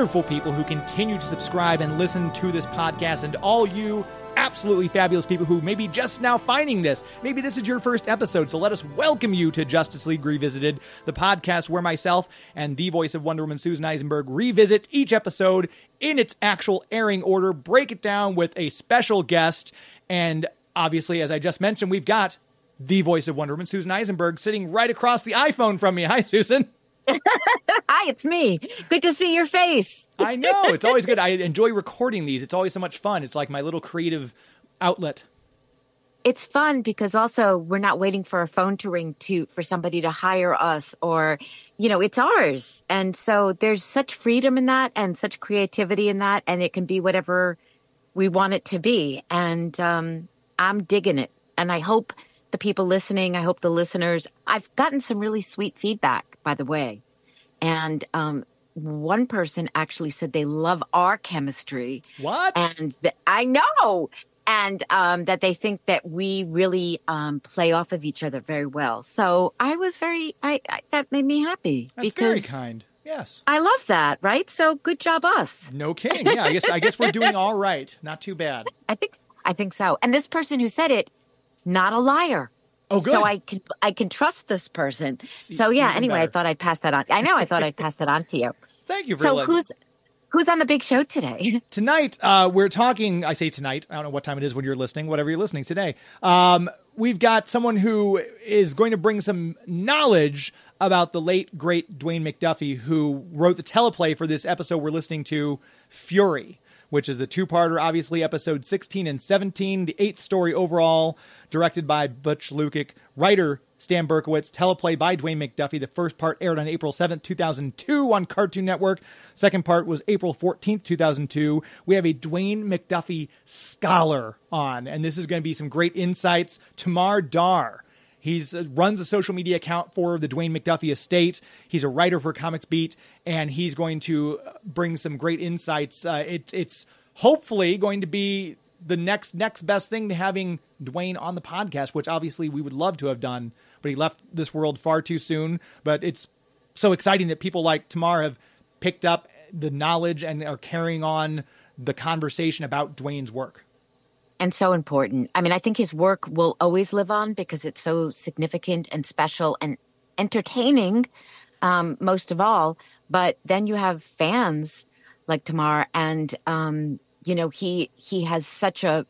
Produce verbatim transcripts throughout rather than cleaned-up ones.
wonderful people who continue to subscribe and listen to this podcast, and all you absolutely fabulous people who may be just now finding this. Maybe this is your first episode, so let us welcome you to Justice League Revisited, the podcast where myself and the voice of Wonder Woman, Susan Eisenberg, revisit each episode in its actual airing order, break it down with a special guest, and obviously, as I just mentioned, we've got the voice of Wonder Woman, Susan Eisenberg, sitting right across the iPhone from me. Hi, Susan. Hi, it's me. Good to see your face. I know. It's always good. I enjoy recording these. It's always so much fun. It's like my little creative outlet. It's fun because also we're not waiting for a phone to ring to for somebody to hire us, or, you know, it's ours. And so there's such freedom in that and such creativity in that. And it can be whatever we want it to be. And um, I'm digging it. And I hope the people listening, I hope the listeners, I've gotten some really sweet feedback, by the way. And um, one person actually said they love our chemistry. What? And th- I know. And um, that they think that we really um, play off of each other very well. So I was very, I, I that made me happy. That's because very kind. Yes. I love that, right? So good job us. No kidding. Yeah, I guess I guess we're doing all right. Not too bad. I think I think so. And this person who said it, not a liar. Oh, good. So I can I can trust this person. See, so yeah. even Anyway, better. I thought I'd pass that on. I know. I thought I'd pass that on to you. Thank you for So letting- who's who's on the big show today? Tonight, uh, we're talking, I say tonight, I don't know what time it is when you're listening, whatever you're listening today. Um, we've got someone who is going to bring some knowledge about the late, great Dwayne McDuffie, who wrote the teleplay for this episode we're listening to, Fury, which is the two-parter, obviously, episode sixteen and seventeen, the eighth story overall, directed by Butch Lukic, writer Stan Berkowitz, teleplay by Dwayne McDuffie. The first part aired on April seventh, two thousand two on Cartoon Network. Second part was April fourteenth, two thousand two. We have a Dwayne McDuffie scholar on, and this is going to be some great insights. Tamar Dar. He uh, runs a social media account for the Dwayne McDuffie estate. He's a writer for Comics Beat, and he's going to bring some great insights. Uh, it, it's hopefully going to be the next next best thing to having Dwayne on the podcast, which obviously we would love to have done, but he left this world far too soon. But it's so exciting that people like Tamar have picked up the knowledge and are carrying on the conversation about Dwayne's work. And so important. I mean, I think his work will always live on because it's so significant and special and entertaining, um, most of all. But then you have fans like Tamar, and um, you know, he he has such a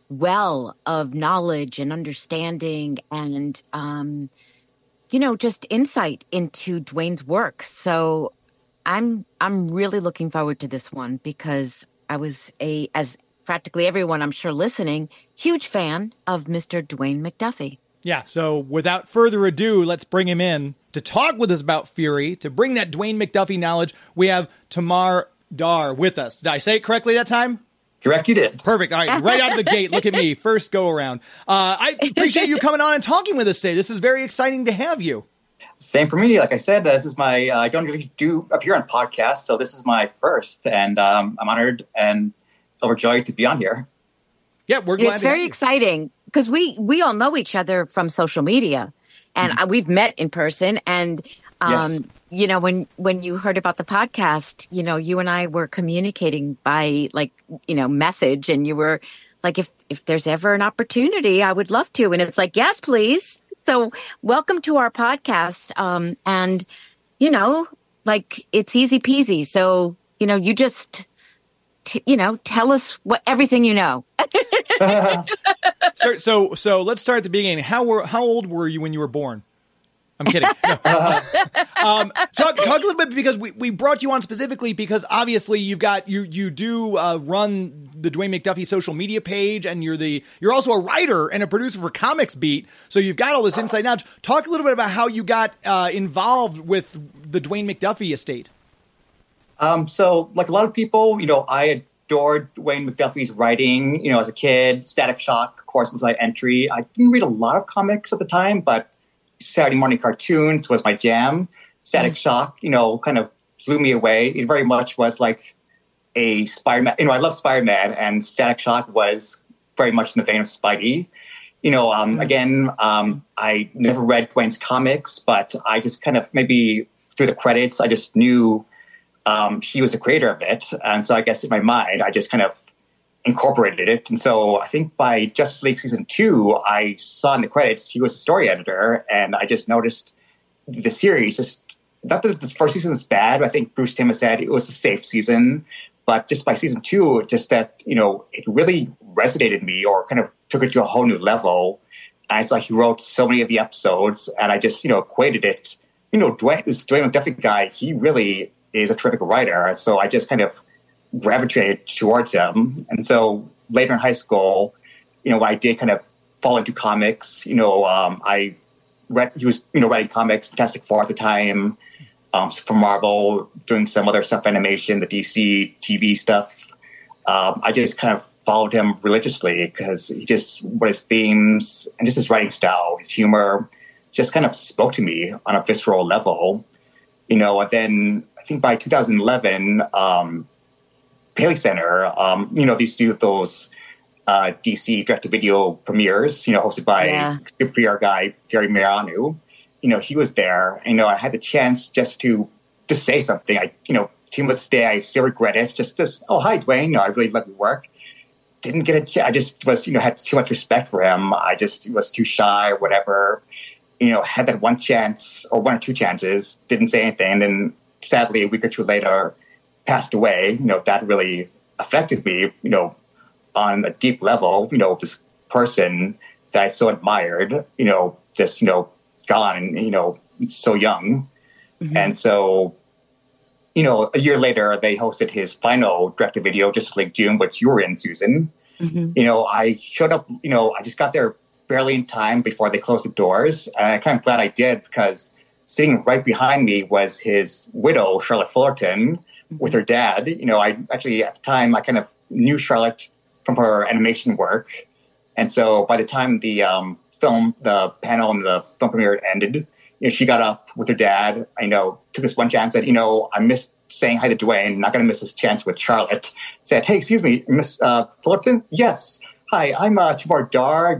well of knowledge and understanding, and um, you know, just insight into Dwayne's work. So I'm I'm really looking forward to this one because I was a as practically everyone, I'm sure, listening, huge fan of Mister Dwayne McDuffie. Yeah, so without further ado, let's bring him in to talk with us about Fury, to bring that Dwayne McDuffie knowledge. We have Tamar Dar with us. Did I say it correctly that time? Correct, you did. Perfect. All right, right out of the gate, look at me, first go around. Uh, I appreciate you coming on and talking with us today. This is very exciting to have you. Same for me. Like I said, this is my, uh, I don't really do appear on podcasts, so this is my first, and um, I'm honored and overjoyed to be on here. Yeah, we're glad It's to have very you. exciting because we, we all know each other from social media, and mm-hmm. we've met in person. And, um, Yes. you know, when, when you heard about the podcast, you know, you and I were communicating by like, you know, message, and you were like, if, if there's ever an opportunity, I would love to. And it's like, yes, please. So welcome to our podcast. Um, and, you know, like it's easy peasy. So, you know, you just, t- you know, tell us what everything you know. so, so, so let's start at the beginning. How were, how old were you when you were born? I'm kidding. No. um, talk, talk a little bit, because we, we brought you on specifically because obviously you've got, you, you do uh, run the Dwayne McDuffie social media page, and you're the, you're also a writer and a producer for Comics Beat. So you've got all this inside knowledge. Talk a little bit about how you got uh, involved with the Dwayne McDuffie estate. Um, so like a lot of people, you know, I adored Dwayne McDuffie's writing, you know, as a kid. Static Shock, of course, was my entry. I didn't read a lot of comics at the time, but Saturday morning cartoons was my jam. Static mm. Shock, you know, kind of blew me away. It very much was like a Spider-Man. You know, I love Spider-Man, and Static Shock was very much in the vein of Spidey. You know, um, mm. again, um, I never read Dwayne's comics, but I just kind of maybe through the credits, I just knew um, he was the creator of it. And so I guess in my mind, I just kind of incorporated it. And so I think by Justice League season two, I saw in the credits he was a story editor, and I just noticed the series just not that the first season was bad. I think Bruce Timm has said it was a safe season, but just by season two, just that, you know, it really resonated me or kind of took it to a whole new level. And it's like he wrote so many of the episodes, and I just, you know, equated it. You know, Dwayne, this Dwayne McDuffie guy, he really is a terrific writer. So I just kind of gravitated towards him. And so later in high school, you know, I did kind of fall into comics. You know, um, I read, he was, you know, writing comics, Fantastic Four at the time, um, from Marvel, doing some other stuff, animation, the D C T V stuff. Um, I just kind of followed him religiously because he just, what his themes and just his writing style, his humor, just kind of spoke to me on a visceral level. You know, and then I think by two thousand eleven, um, Paley Center, um, you know, these do those uh, D C direct-to-video premieres, you know, hosted by yeah. the P R guy, Gary Mariano. You know, he was there. You know, I had the chance just to just say something. I, you know, to this day, I still regret it. Just this, oh, hi, Dwayne. No, I really love your work. Didn't get a chance. I just was, you know, had too much respect for him. I just was too shy or whatever. You know, had that one chance or one or two chances, didn't say anything. And then sadly, a week or two later, passed away. You know, that really affected me, you know, on a deep level. You know, this person that I so admired, you know, just, you know, gone, you know, so young. Mm-hmm. And so, you know, a year later, they hosted his final direct-to-video, Justice League June, which you were in, Susan. Mm-hmm. You know, I showed up, you know, I just got there barely in time before they closed the doors. And I'm kind of glad I did, because sitting right behind me was his widow, Charlotte Fullerton, mm-hmm. with her dad. You know, I actually, at the time, I kind of knew Charlotte from her animation work. And so by the time the um, film, the panel and the film premiere ended, you know, she got up with her dad. I know, took this one chance, said, you know, I missed saying hi to Dwayne, not going to miss this chance with Charlotte. Said, hey, excuse me, Miss uh, Fullerton? Yes. Hi, I'm uh, Timur Dar.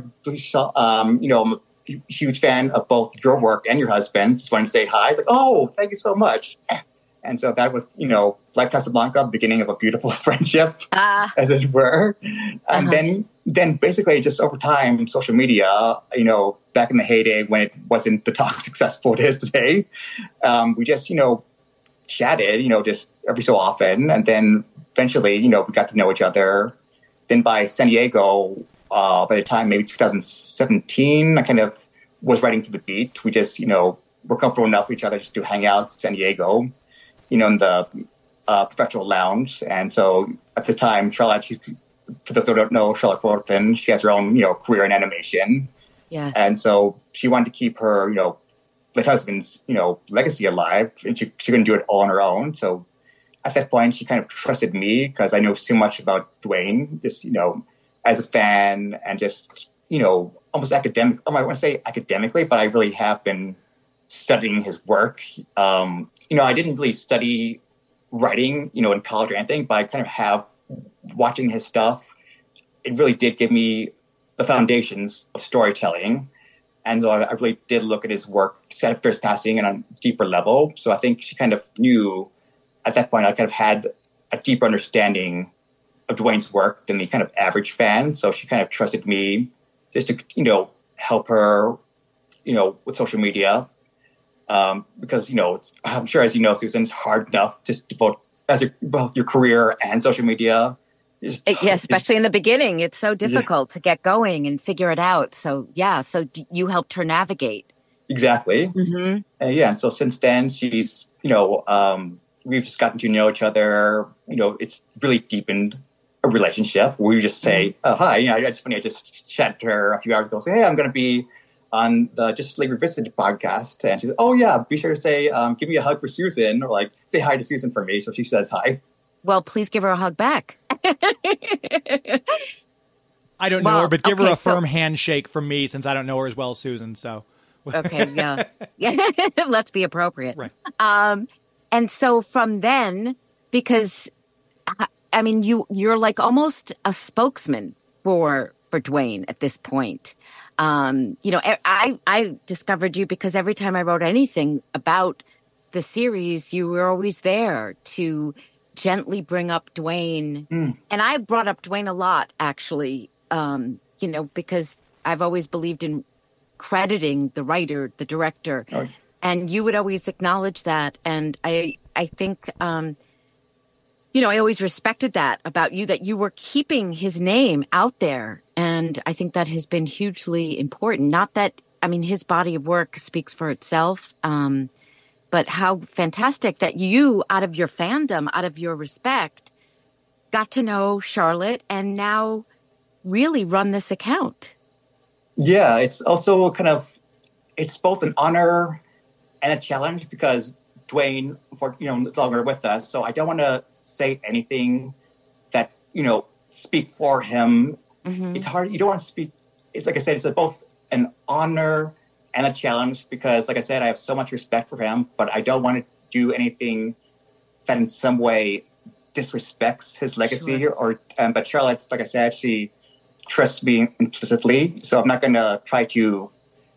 Um, you know, I'm a huge fan of both your work and your husband's. Just wanted to say hi. He's like, oh, thank you so much. And so that was, you know, like Casablanca, the beginning of a beautiful friendship, uh, as it were. And uh-huh. then then basically just over time, social media, you know, back in the heyday when it wasn't the top successful it is today, um, we just, you know, chatted, you know, just every so often. And then eventually, you know, we got to know each other. Then by San Diego, uh, by the time maybe two thousand seventeen, I kind of was writing to the beat. We just, you know, were comfortable enough with each other just to hang out in San Diego, you know, in the uh, professional lounge. And so at the time, Charlotte, she's, for those who don't know, Charlotte Fullerton, she has her own, you know, career in animation. Yes. And so she wanted to keep her, you know, late husband's, you know, legacy alive, and she, she couldn't do it all on her own. So at that point, she kind of trusted me because I know so much about Dwayne, just, you know, as a fan and just, you know, almost academic. I want to say academically, but I really have been studying his work. Um, you know, I didn't really study writing, you know, in college or anything, but I kind of have, watching his stuff, it really did give me the foundations of storytelling. And so I, I really did look at his work, set after his passing, and on a deeper level. So I think she kind of knew at that point I kind of had a deeper understanding of Dwayne's work than the kind of average fan. So she kind of trusted me just to, you know, help her, you know, with social media. Um, because, you know, I'm sure, as you know, Susan, it's hard enough just to devote as your, both your career and social media. Just, yeah, especially just, in the beginning. It's so difficult yeah. to get going and figure it out. So, yeah, so d- you helped her navigate. Exactly. Mm-hmm. Uh, yeah, and so since then, she's, you know, um, we've just gotten to know each other. You know, it's really deepened a relationship. We just say, mm-hmm. oh, hi. You know, it's funny, I just chatted to her a few hours ago, say, hey, I'm going to be on the Justice League Revisited podcast. And she said, oh, yeah, be sure to say, um, give me a hug for Susan, or like, say hi to Susan for me. So she says hi. Well, please give her a hug back. I don't well, know her, but give okay, her a firm so... handshake from me, since I don't know her as well as Susan. So, okay, yeah, yeah. Let's be appropriate, right? Um, and so from then, because I mean, you you're like almost a spokesman for for Dwayne at this point. Um, you know, I I discovered you because every time I wrote anything about the series, you were always there to gently bring up Dwayne. Mm. And I brought up Dwayne a lot, actually, um, you know, because I've always believed in crediting the writer, the director. Oh. And you would always acknowledge that. And I, I think, um, you know, I always respected that about you, that you were keeping his name out there. And I think that has been hugely important. Not that, I mean, his body of work speaks for itself. Um, but how fantastic that you, out of your fandom, out of your respect, got to know Charlotte and now really run this account. Yeah, it's also kind of, it's both an honor and a challenge because Dwayne, for you know, no longer with us, so I don't want to say anything that, you know, speak for him. Mm-hmm. It's hard. You don't want to speak. It's like I said, it's both an honor and a challenge because, like I said, I have so much respect for him, but I don't want to do anything that in some way disrespects his legacy. Sure. Or, um, but Charlotte, like I said, she trusts me implicitly, so I'm not going to try to,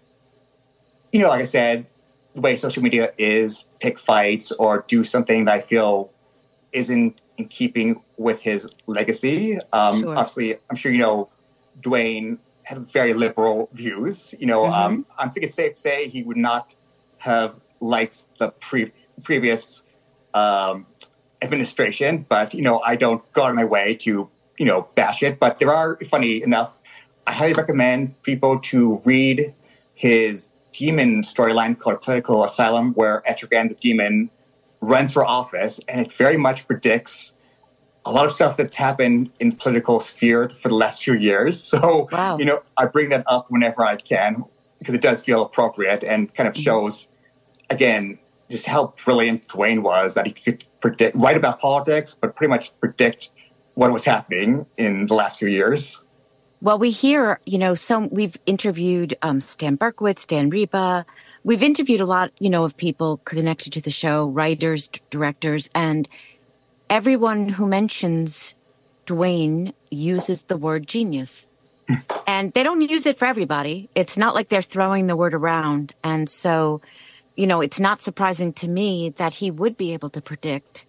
you know, like I said, the way social media is, pick fights or do something that I feel isn't in keeping with his legacy. Um, sure. Obviously, I'm sure you know, Dwayne had very liberal views. You know, mm-hmm. um, I think it's safe to say he would not have liked the pre- previous um, administration, but, you know, I don't go out of my way to, you know, bash it. But there are, funny enough, I highly recommend people to read his Demon storyline called Political Asylum, where Etrigan the Demon runs for office, and it very much predicts a lot of stuff that's happened in the political sphere for the last few years. So, wow. you know, I bring that up whenever I can because it does feel appropriate and kind of shows, mm-hmm. again, just how brilliant Dwayne was, that he could predict, write about politics, but pretty much predict what was happening in the last few years. Well, we hear, you know, some we've interviewed um, Stan Berkowitz, Dan Reba. We've interviewed a lot, you know, of people connected to the show, writers, d- directors, and everyone who mentions Dwayne uses the word genius. And they don't use it for everybody. It's not like they're throwing the word around. And so, you know, it's not surprising to me that he would be able to predict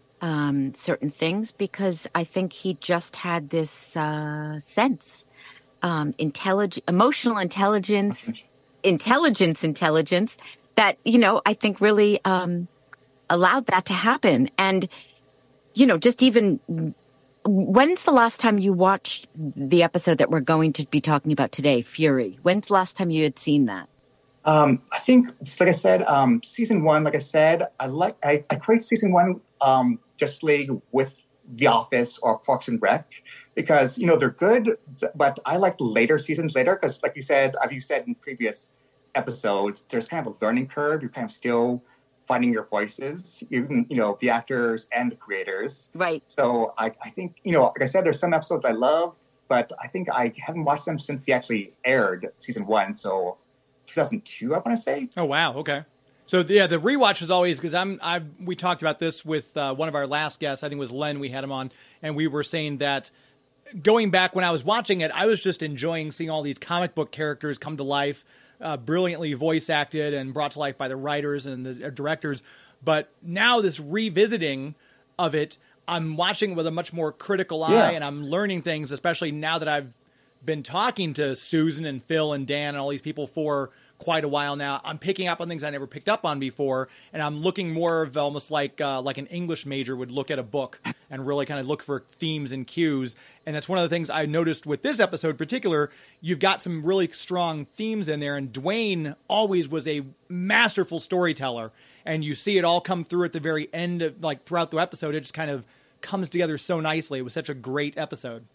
um, certain things because I think he just had this uh, sense, um, intellig- emotional intelligence, intelligence, intelligence that, you know, I think really um, allowed that to happen. And, you know, just even when's the last time you watched the episode that we're going to be talking about today, Fury? When's the last time you had seen that? Um, I think, like I said, um, season one, like I said, I like I, I create season one um, Justice League with The Office or Parks and Rec because, you know, they're good, but I like the later seasons later because, like you said, as you said in previous episodes, there's kind of a learning curve. You're kind of still finding your voices, even, you know, the actors and the creators. Right. So I, I think, you know, like I said, there's some episodes I love, but I think I haven't watched them since they actually aired season one. So two thousand two, I want to say. Oh, wow. Okay. So, yeah, the rewatch is always, because I'm, I we talked about this with uh, one of our last guests, I think it was Len, we had him on, and we were saying that going back when I was watching it, I was just enjoying seeing all these comic book characters come to life, uh, brilliantly voice acted and brought to life by the writers and the directors. But now this revisiting of it, I'm watching with a much more critical eye, yeah. and I'm learning things, especially now that I've been talking to Susan and Phil and Dan and all these people for quite a while now. I'm picking up on things I never picked up on before, and I'm looking more of almost like uh, like an English major would look at a book and really kind of look for themes and cues. And that's one of the things I noticed with this episode in particular. You've got some really strong themes in there, and Dwayne always was a masterful storyteller, and you see it all come through at the very end of, like, throughout the episode. It just kind of comes together so nicely. It was such a great episode.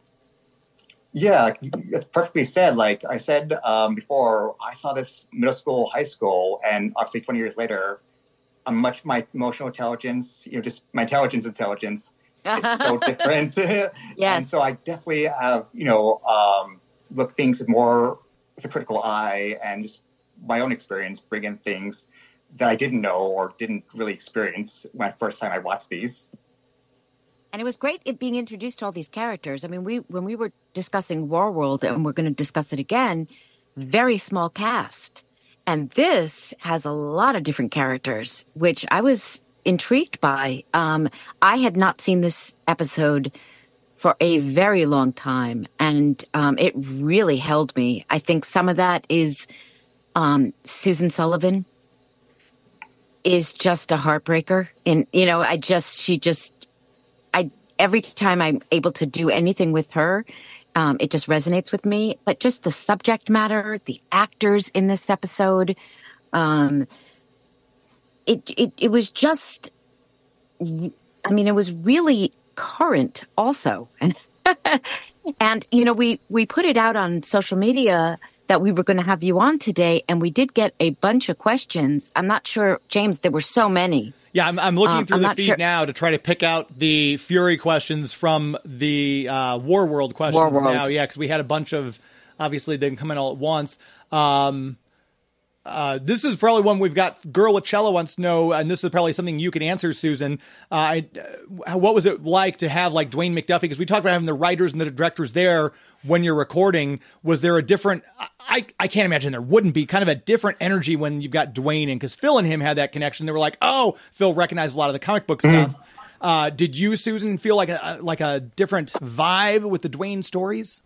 Yeah, it's perfectly said. Like I said um, before, I saw this middle school, high school, and obviously twenty years later, I'm much my emotional intelligence, you know, just my intelligence intelligence is so different. Yes. And so I definitely have, you know, um, look things more with a critical eye and just my own experience, bring in things that I didn't know or didn't really experience when first time I watched these. And it was great it being introduced to all these characters. I mean, we when we were discussing Warworld, and we're going to discuss it again, very small cast. And this has a lot of different characters, which I was intrigued by. Um, I had not seen this episode for a very long time, and um, it really held me. I think some of that is um, Susan Sullivan is just a heartbreaker. And, you know, I just, she just, I, every time I'm able to do anything with her, um, it just resonates with me. But just the subject matter, the actors in this episode, um, it, it, it was just, I mean, it was really current also. And, and, you know, we, we put it out on social media that we were going to have you on today, and we did get a bunch of questions. I'm not sure, James, there were so many. Yeah, I'm, I'm looking um, through I'm the feed sure. now to try to pick out the Fury questions from the uh, War World questions War World. now. Yeah, because we had a bunch of, obviously, them come in all at once. Um, uh, this is probably one we've got. Girl with Cello wants to know, and this is probably something you can answer, Susan. Uh, I, uh, what was it like to have like Dwayne McDuffie? Because we talked about having the writers and the directors there when you're recording. Was there a different, I, I can't imagine there wouldn't be, kind of a different energy when you've got Dwayne in, because Phil and him had that connection. They were like, oh, Phil recognized a lot of the comic book stuff. Mm. Uh, did you, Susan, feel like a, like a different vibe with the Dwayne stories?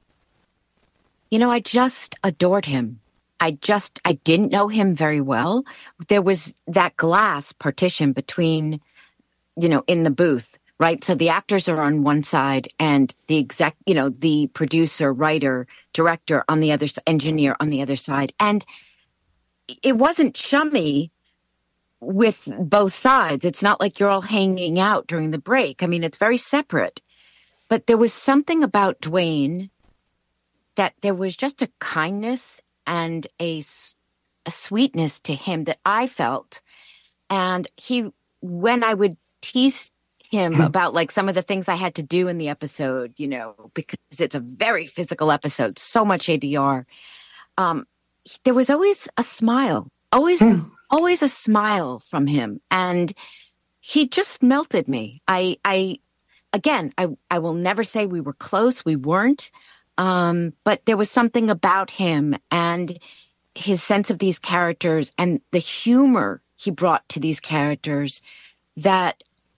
You know, I just adored him. I just, I didn't know him very well. There was that glass partition between, you know, in the booth, right? So the actors are on one side and the exec, you know, the producer, writer, director on the other, engineer on the other side. And it wasn't chummy with both sides. It's not like you're all hanging out during the break. I mean, it's very separate. But there was something about Dwayne that there was just a kindness and a, a sweetness to him that I felt. And he, when I would tease him about like some of the things I had to do in the episode, you know, because it's a very physical episode, so much A D R, um, there was always a smile, always, always a smile from him. And he just melted me. I, I, again, I, I will never say we were close. We weren't. Um, but there was something about him and his sense of these characters and the humor he brought to these characters that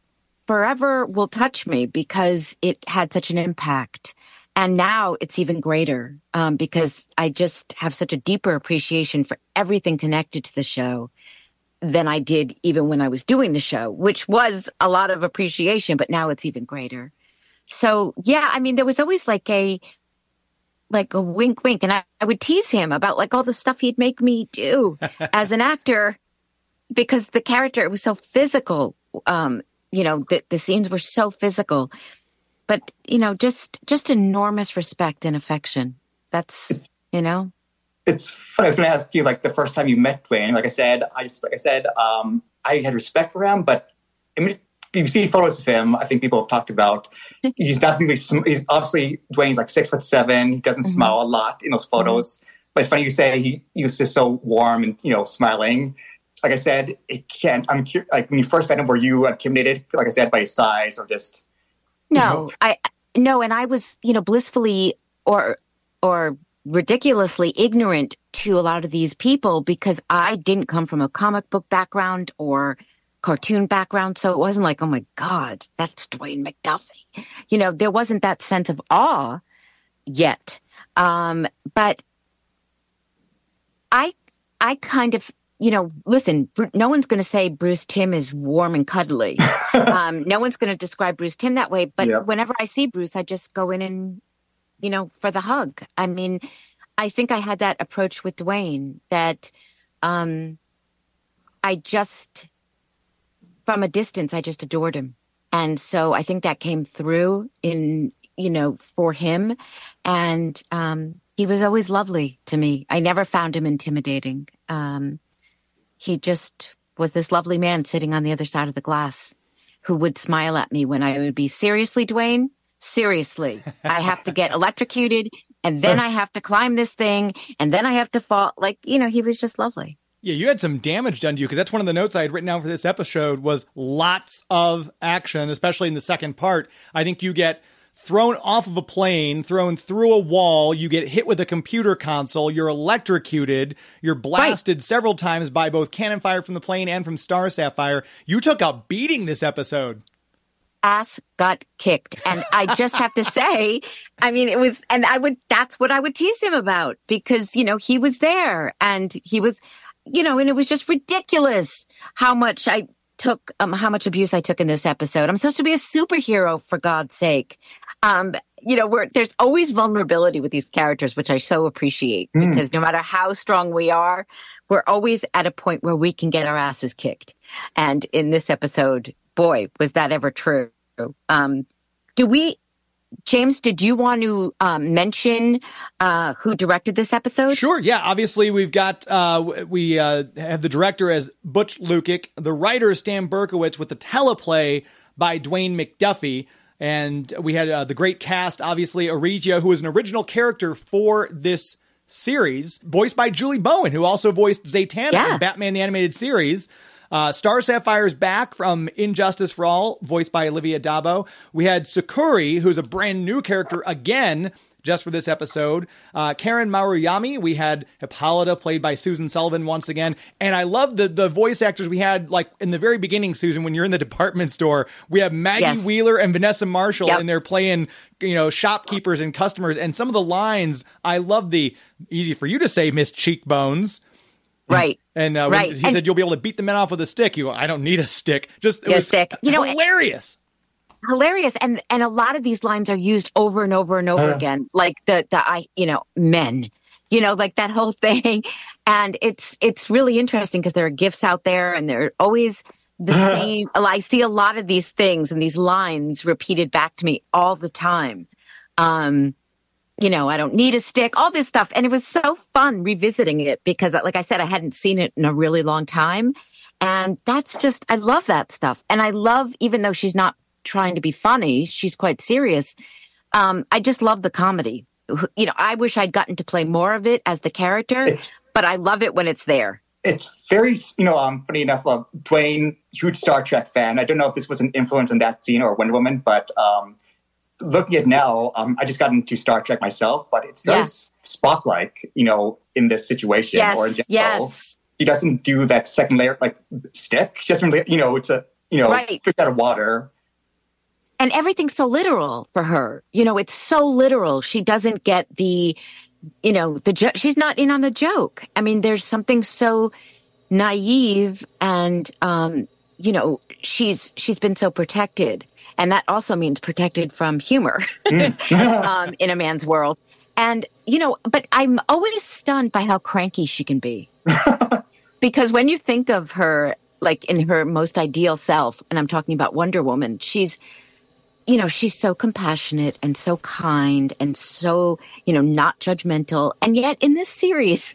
forever will touch me because it had such an impact. And now it's even greater um, because I just have such a deeper appreciation for everything connected to the show than I did even when I was doing the show, which was a lot of appreciation, but now it's even greater. So, yeah, I mean, there was always like a like a wink, wink. And I, I would tease him about like all the stuff he'd make me do as an actor because the character, it was so physical. Um, you know, the, the scenes were so physical, but, you know, just, just enormous respect and affection. That's, you know. It's funny. I was going to ask you, like, the first time you met Dwayne, like I said, I just, like I said, um, I had respect for him, but I mean, you see photos of him, I think people have talked about, he's not really, he's obviously, Dwayne's like six foot seven. He doesn't mm-hmm. smile a lot in those photos. Mm-hmm. But it's funny you say he, he was just so warm and, you know, smiling. Like I said, it can't, I'm curious, like when you first met him, were you intimidated, like I said, by his size or just? No, know? I, no. And I was, you know, blissfully or, or ridiculously ignorant to a lot of these people because I didn't come from a comic book background or cartoon background. So it wasn't like, oh my God, that's Dwayne McDuffie. You know, there wasn't that sense of awe yet. Um, but I, I kind of, you know, listen, no one's going to say Bruce Timm is warm and cuddly. um, no one's going to describe Bruce Timm that way. But yep. whenever I see Bruce, I just go in and, you know, for the hug. I mean, I think I had that approach with Dwayne that um, I just... from a distance, I just adored him. And so I think that came through in, you know, for him. And um, he was always lovely to me. I never found him intimidating. Um, he just was this lovely man sitting on the other side of the glass who would smile at me when I would be, seriously, Dwayne? Seriously. I have to get electrocuted and then I have to climb this thing and then I have to fall. Like, you know, he was just lovely. Yeah, you had some damage done to you because that's one of the notes I had written down for this episode was lots of action, especially in the second part. I think you get thrown off of a plane, thrown through a wall, you get hit with a computer console, you're electrocuted, you're blasted right. several times by both cannon fire from the plane and from Star Sapphire. You took a beating this episode. Ass got kicked. And I just have to say, I mean, it was, and I would, that's what I would tease him about because, you know, he was there and he was, you know, and it was just ridiculous how much I took, um, how much abuse I took in this episode. I'm supposed to be a superhero, for God's sake. Um, you know, we're, there's always vulnerability with these characters, which I so appreciate mm. because no matter how strong we are, we're always at a point where we can get our asses kicked. And in this episode, boy, was that ever true. Um, do we, James, did you want to um, mention uh, who directed this episode? Sure. Yeah. Obviously, we've got, uh, we uh, have the director as Butch Lukic, the writer is Stan Berkowitz with the teleplay by Dwayne McDuffie. And we had uh, the great cast, obviously, Arigia, who is an original character for this series, voiced by Julie Bowen, who also voiced Zatanna yeah. in Batman the Animated Series. Uh, Star Sapphire's back from Injustice for All, voiced by Olivia Dabo. We had Sakuri, who's a brand new character again, just for this episode. Uh, Karen Maruyami, we had Hippolyta, played by Susan Sullivan once again. And I love the the voice actors we had, like in the very beginning, Susan, when you're in the department store. We have Maggie yes. Wheeler and Vanessa Marshall, yep. and they're playing, you know, shopkeepers and customers. And some of the lines, I love the, easy for you to say, Miss Cheekbones. Right. And uh, right. he and said, you'll be able to beat the men off with a stick. You go, I don't need a stick. Just it yeah, was stick. You know, hilarious. Hilarious. And and a lot of these lines are used over and over and over uh. again. Like the, the I, you know, men, you know, like that whole thing. And it's it's really interesting because there are gifts out there and they're always the same. I see a lot of these things and these lines repeated back to me all the time. Um You know, I don't need a stick, all this stuff. And it was so fun revisiting it because, like I said, I hadn't seen it in a really long time. And that's just, I love that stuff. And I love, even though she's not trying to be funny, she's quite serious. Um, I just love the comedy. You know, I wish I'd gotten to play more of it as the character, it's, but I love it when it's there. It's very, you know, um, funny enough, uh, Dwayne, huge Star Trek fan. I don't know if this was an influence on that scene or Wonder Woman, but um, looking at now, um, I just got into Star Trek myself, but it's very yeah. Spock-like, you know, in this situation yes, or in general. Yes. He doesn't do that second layer, like stick. She doesn't, you know, it's a, you know, right. fish out of water. And everything's so literal for her. You know, it's so literal. She doesn't get the, you know, the jo- she's not in on the joke. I mean, there's something so naive and, um, you know, she's she's been so protected. And that also means protected from humor um, in a man's world. And, you know, but I'm always stunned by how cranky she can be. Because when you think of her, like in her most ideal self, and I'm talking about Wonder Woman, she's, you know, she's so compassionate and so kind and so, you know, not judgmental. And yet in this series,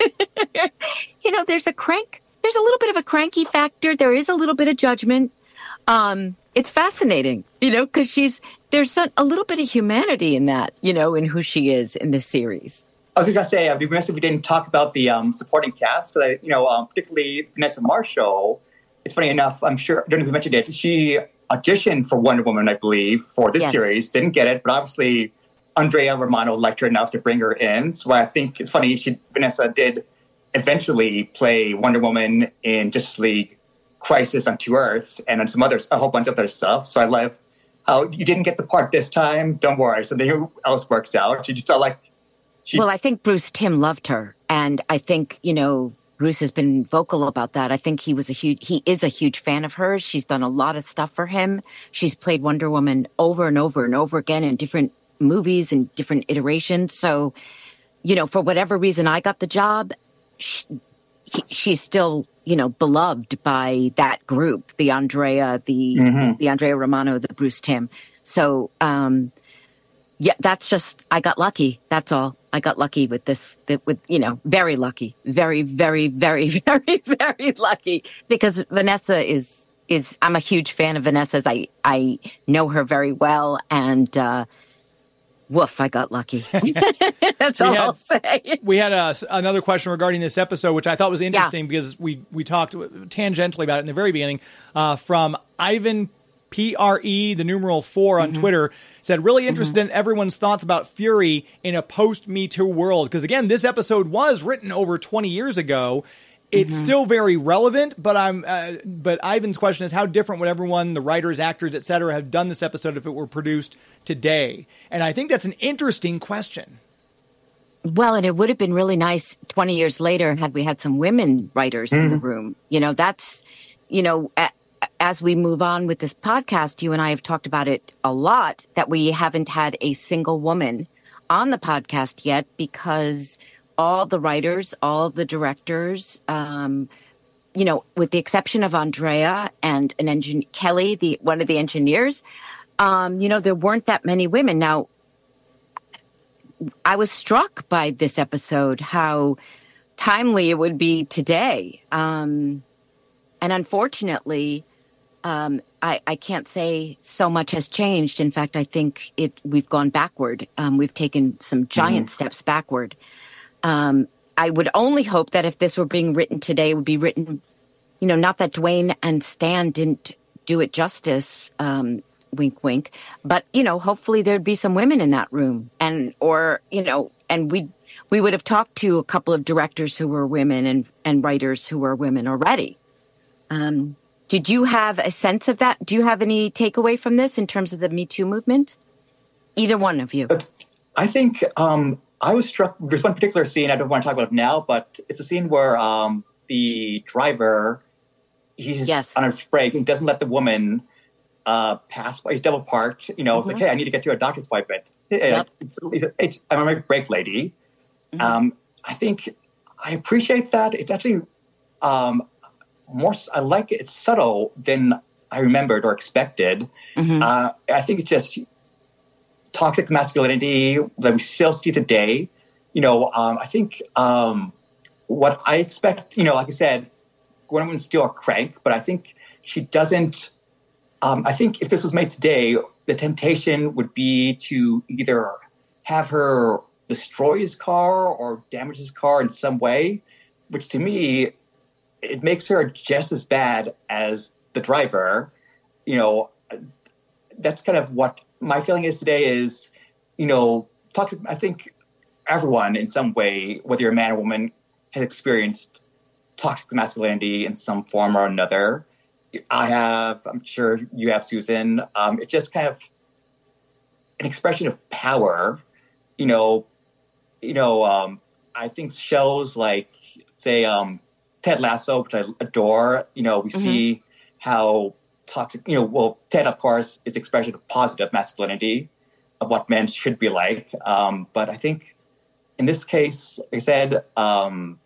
you know, there's a crank, there's a little bit of a cranky factor. There is a little bit of judgment. Um, it's fascinating, you know, because she's, there's a, a little bit of humanity in that, you know, in who she is in this series. I was going to say, I'd be remiss if we didn't talk about the um, supporting cast, uh, you know, um, particularly Vanessa Marshall. It's funny enough, I'm sure, I don't know if you mentioned it, she auditioned for Wonder Woman, I believe, for this yes. series, didn't get it, but obviously Andrea Romano liked her enough to bring her in. So I think it's funny, she, Vanessa did eventually play Wonder Woman in Justice League Crisis on Two Earths and on some others, a whole bunch of other stuff. So I love how you didn't get the part this time. Don't worry, something else works out. She just felt like she... Well, I think Bruce Timm loved her, and I think, you know, Bruce has been vocal about that. I think he was a huge, he is a huge fan of hers. She's done a lot of stuff for him. She's played Wonder Woman over and over and over again in different movies and different iterations. So, you know, for whatever reason I got the job, she, he, she's still, you know, beloved by that group, the Andrea, the mm-hmm. the Andrea Romano, the Bruce Timm. So, um, yeah, that's just, I got lucky. That's all. I got lucky with this, with, you know, very lucky, very, very, very, very, very lucky, because Vanessa is, is, I'm a huge fan of Vanessa's. I, I know her very well, and, uh, woof, I got lucky. That's all had, I'll say. We had a, another question regarding this episode, which I thought was interesting yeah. because we, we talked tangentially about it in the very beginning, uh, from Ivan P R E, the numeral four on mm-hmm. Twitter, said, really interested mm-hmm. in everyone's thoughts about Fury in a post-Me Too world. Because, again, this episode was written over twenty years ago. It's mm-hmm. still very relevant, but I'm. Uh, but Ivan's question is, how different would everyone, the writers, actors, et cetera, have done this episode if it were produced today? And I think that's an interesting question. Well, and it would have been really nice twenty years later had we had some women writers mm-hmm. in the room. You know, that's, you know, a, as we move on with this podcast, you and I have talked about it a lot, that we haven't had a single woman on the podcast yet because all the writers, all the directors, um, you know, with the exception of Andrea and an engine Kelly, the one of the engineers, um, you know, there weren't that many women. Now, I was struck by this episode, how timely it would be today. Um, and unfortunately, um, I, I can't say so much has changed. In fact, I think it we've gone backward. Um, we've taken some giant mm-hmm. steps backward. Um, I would only hope that if this were being written today, it would be written, you know, not that Dwayne and Stan didn't do it justice, um, wink, wink, but, you know, hopefully there'd be some women in that room and, or, you know, and we, we would have talked to a couple of directors who were women and, and writers who were women already. Um, did you have a sense of that? Do you have any takeaway from this in terms of the Me Too movement? Either one of you. I think, um, I was struck, there's one particular scene, I don't want to talk about it now, but it's a scene where um, the driver, he's yes. on a break, he doesn't let the woman uh, pass by, he's double parked, you know, mm-hmm. it's like, hey, I need to get to a doctor's appointment. Yep. He's a, it's, I'm a break lady. Mm-hmm. Um, I think I appreciate that. It's actually um, more, I like it, it's subtle than I remembered or expected. Mm-hmm. Uh, I think it's just toxic masculinity that we still see today. You know, um, I think um, what I expect, you know, like I said, Gwen Woman's still a crank, but I think she doesn't, um, I think if this was made today, the temptation would be to either have her destroy his car or damage his car in some way, which to me, it makes her just as bad as the driver. You know, that's kind of what my feeling is today is, you know, talk to, I think everyone in some way, whether you're a man or woman, has experienced toxic masculinity in some form or another. I have, I'm sure you have, Susan. Um, it's just kind of an expression of power. You know, you know, um, I think shows like, say, um, Ted Lasso, which I adore, you know, we mm-hmm. see how toxic, you know, well, Ted, of course, is the expression of positive masculinity, of what men should be like. Um, but I think in this case, like I said, um,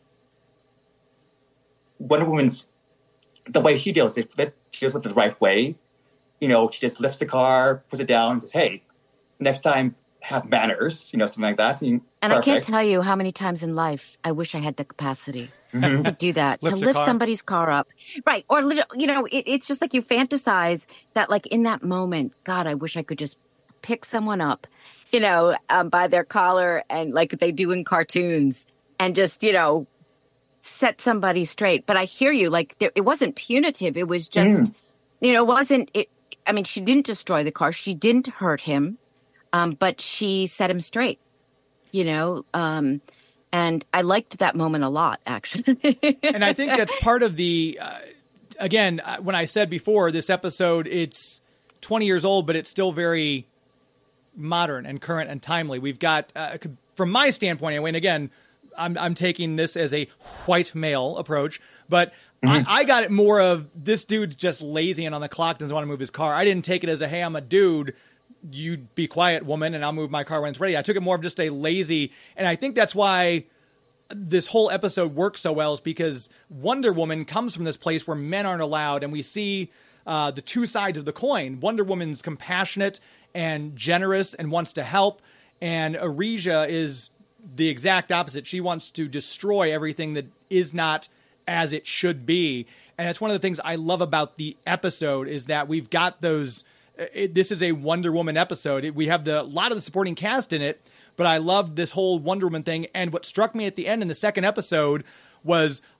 Wonder Woman's, the way she deals with it, she deals with it the right way. You know, she just lifts the car, puts it down, and says, hey, next time, have manners, you know, something like that. And, and I can't tell you how many times in life I wish I had the capacity mm-hmm. to do that, lift to lift car. somebody's car up. Right. Or, you know, it, it's just like you fantasize that, like, in that moment, God, I wish I could just pick someone up, you know, um, by their collar and like they do in cartoons and just, you know, set somebody straight. But I hear you, like, there, it wasn't punitive. It was just, mm. you know, it wasn't, it, I mean, she didn't destroy the car. She didn't hurt him. Um, but she set him straight, you know, um, and I liked that moment a lot, actually. And I think that's part of the, uh, again, when I said before, this episode, it's twenty years old, but it's still very modern and current and timely. We've got, uh, from my standpoint, anyway, and again, I'm, I'm taking this as a white male approach, but mm-hmm. I, I got it more of this dude's just lazy and on the clock, doesn't want to move his car. I didn't take it as a, hey, I'm a dude. You be quiet, woman, and I'll move my car when it's ready. I took it more of just a lazy, and I think that's why this whole episode works so well, is because Wonder Woman comes from this place where men aren't allowed, and we see uh, the two sides of the coin. Wonder Woman's compassionate and generous and wants to help, and Arisia is the exact opposite. She wants to destroy everything that is not as it should be, and that's one of the things I love about the episode, is that we've got those... It, this is a Wonder Woman episode. It, we have the, a lot of the supporting cast in it, but I loved this whole Wonder Woman thing. And what struck me at the end in the second episode was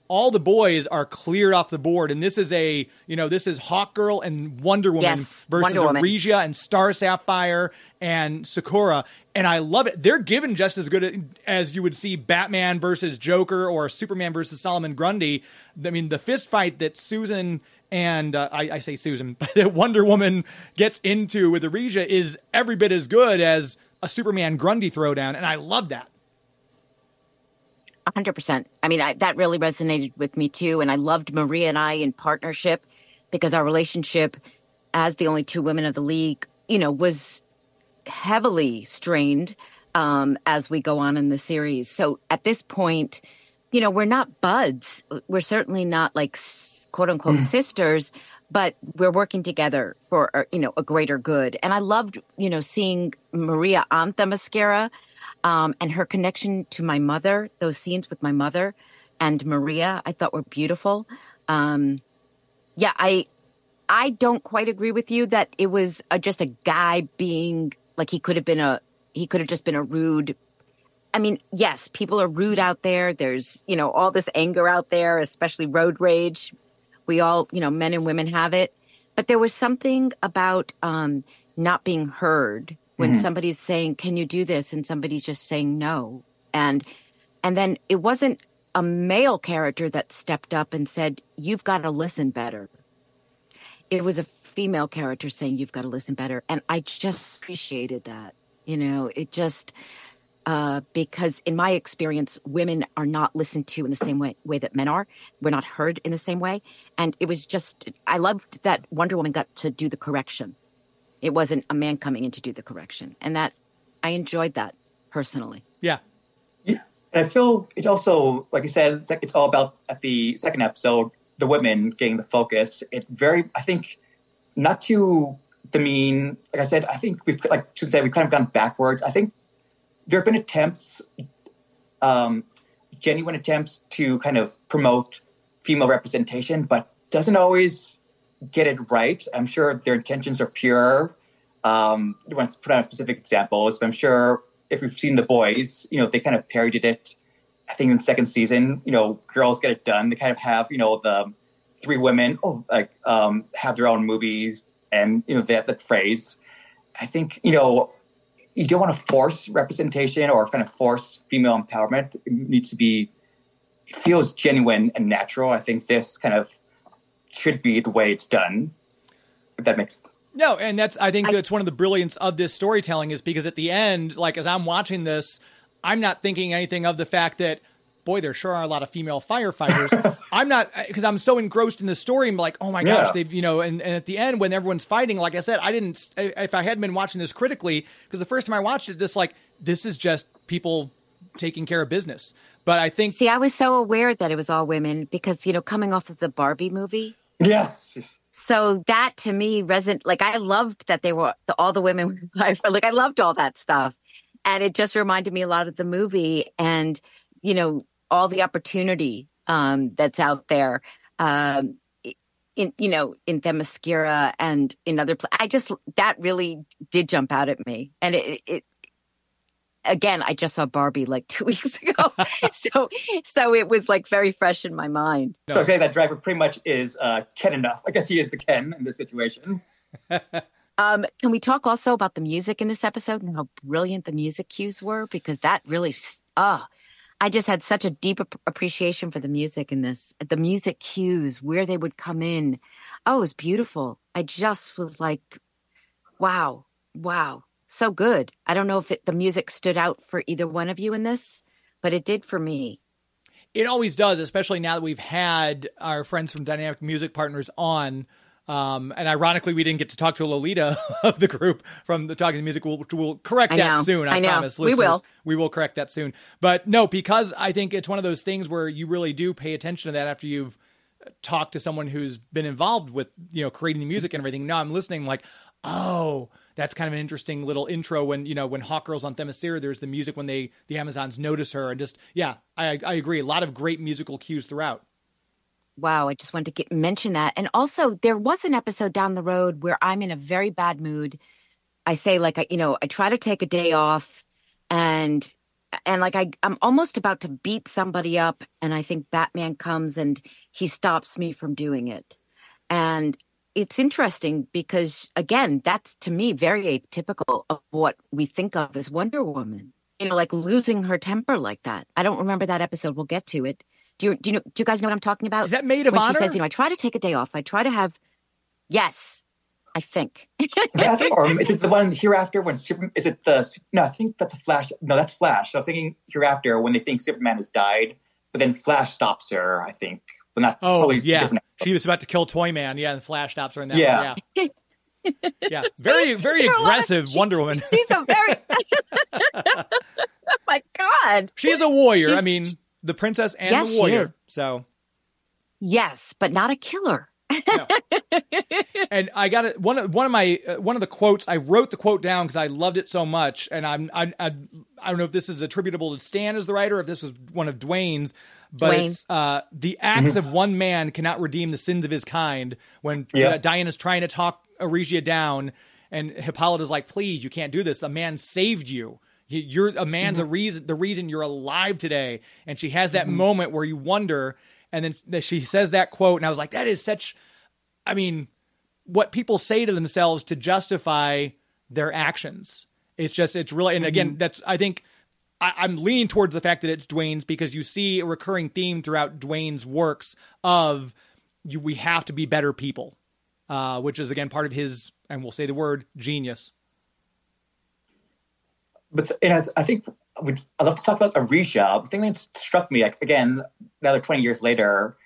all the boys are cleared off the board. And this is a, you know, this is Hawkgirl and Wonder Woman yes, versus Wonder Woman. Arisia and Star Sapphire and Sakura. And I love it. They're given just as good as you would see Batman versus Joker or Superman versus Solomon Grundy. I mean, the fist fight that Susan and uh, I, I say Susan, that Wonder Woman gets into with Arisia is every bit as good as a Superman Grundy throwdown. And I love that. one hundred percent. I mean, I, that really resonated with me too. And I loved Maria and I in partnership because our relationship as the only two women of the league, you know, was heavily strained um, as we go on in the series. So at this point, you know, we're not buds. We're certainly not like quote unquote sisters, but we're working together for, you know, a greater good. And I loved, you know, seeing Maria on Themyscira. Um, and her connection to my mother, those scenes with my mother and Maria, I thought were beautiful. Um, yeah, I I don't quite agree with you that it was a, just a guy being like he could have been a he could have just been a rude. I mean, yes, people are rude out there. There's, you know, all this anger out there, especially road rage. We all, you know, men and women have it. But there was something about um, not being heard. When mm-hmm. somebody's saying, can you do this? And somebody's just saying no. And and then it wasn't a male character that stepped up and said, you've got to listen better. It was a female character saying, you've got to listen better. And I just appreciated that. You know, it just, uh, because in my experience, women are not listened to in the same way, way that men are. We're not heard in the same way. And it was just, I loved that Wonder Woman got to do the correction. It wasn't a man coming in to do the correction. And that I enjoyed that personally. Yeah. Yeah. And I feel it also, like I said, it's, like it's all about at the second episode, the women getting the focus. It very, I think, not to demean, like I said, I think we've, like to say, we've kind of gone backwards. I think there have been attempts, um, genuine attempts to kind of promote female representation, but doesn't always get it right. I'm sure their intentions are pure. Um, I want to put out specific examples, but I'm sure if we've seen The Boys, you know, they kind of parodied it. I think in the second season, you know, Girls Get It Done. They kind of have, you know, the three women, oh, like, um, have their own movies and, you know, that, that phrase. I think, you know, you don't want to force representation or kind of force female empowerment. It needs to be, it feels genuine and natural. I think this kind of should be the way it's done, if that makes sense. No, and that's, I think I, that's one of the brilliance of this storytelling is because at the end, like as I'm watching this, I'm not thinking anything of the fact that, boy, there sure are a lot of female firefighters. I'm not, because I'm so engrossed in the story. I'm like, oh my gosh, yeah. they've, you know, and, and at the end when everyone's fighting, like I said, I didn't, if I hadn't been watching this critically, because the first time I watched it, just like, this is just people taking care of business. But I think. See, I was so aware that it was all women because, you know, coming off of the Barbie movie. Yes. So that to me resonate. Like I loved that they were the, all the women. Like I loved all that stuff, and it just reminded me a lot of the movie, and you know all the opportunity um, that's out there. Um, in you know in Themyscira and in other places. I just that really did jump out at me, and it. it Again, I just saw Barbie like two weeks ago, so so it was like very fresh in my mind. So okay, that driver pretty much is uh, Ken enough. I guess he is the Ken in this situation. um, can we talk also about the music in this episode and how brilliant the music cues were? Because that really, ah, oh, I just had such a deep ap- appreciation for the music in this. The music cues, where they would come in. Oh, it was beautiful. I just was like, wow, wow. So good. I don't know if it, the music stood out for either one of you in this, but it did for me. It always does, especially now that we've had our friends from Dynamic Music Partners on. Um, and ironically, we didn't get to talk to Lolita of the group from the Talking the Music. We'll, we'll correct I that know. soon. I, I know. promise. We Listeners, will. We will correct that soon. But no, because I think it's one of those things where you really do pay attention to that after you've talked to someone who's been involved with, you know, creating the music and everything. Now I'm listening like, oh, that's kind of an interesting little intro when, you know, when Hawkgirl's on Themyscira, there's the music when they, the Amazons notice her and just, yeah, I, I agree. A lot of great musical cues throughout. Wow. I just wanted to get, mention that. And also there was an episode down the road where I'm in a very bad mood. I say like, I, you know, I try to take a day off and and like I, I'm almost about to beat somebody up, and I think Batman comes and he stops me from doing it. And it's interesting because, again, that's to me very atypical of what we think of as Wonder Woman. You know, like losing her temper like that. I don't remember that episode. We'll get to it. Do you do you know? Do you guys know what I'm talking about? Is that Maid of when Honor? She says, you know, I try to take a day off. I try to have. Yes, I think. Yeah, or is it the one Hereafter when Superman? Is it the? No, I think that's a Flash. No, that's Flash. I was thinking Hereafter when they think Superman has died, but then Flash stops her. I think. But not oh, totally yeah. different. She was about to kill Toyman. Yeah, and Flash stops her in that. Yeah. One. Yeah. Yeah, very, very aggressive she, Wonder Woman. She's a very. Oh my God. She is a warrior. She's... I mean, the princess and yes, the warrior. She is. So. Yes, but not a killer. No. And I got it. One of one of my uh, one of the quotes. I wrote the quote down because I loved it so much, and I'm I, I I don't know if this is attributable to Stan as the writer, or if this was one of Dwayne's. But Dwayne. it's uh, the acts mm-hmm. of one man cannot redeem the sins of his kind. When yep. uh, Diana's trying to talk Arigia down, and Hippolyta's like, "Please, you can't do this. The man saved you. You're a man's mm-hmm. a reason. The reason you're alive today." And she has that mm-hmm. moment where you wonder. And then she says that quote, and I was like, "That is such." I mean, what people say to themselves to justify their actions. It's just, it's really, and again, mm-hmm. that's, I think I, I'm leaning towards the fact that it's Dwayne's, because you see a recurring theme throughout Dwayne's works of you, we have to be better people, uh, which is again part of his, and we'll say the word, genius. But you know, I think we'd, I'd love to talk about Arigia. The thing that struck me, like, again, another twenty years later,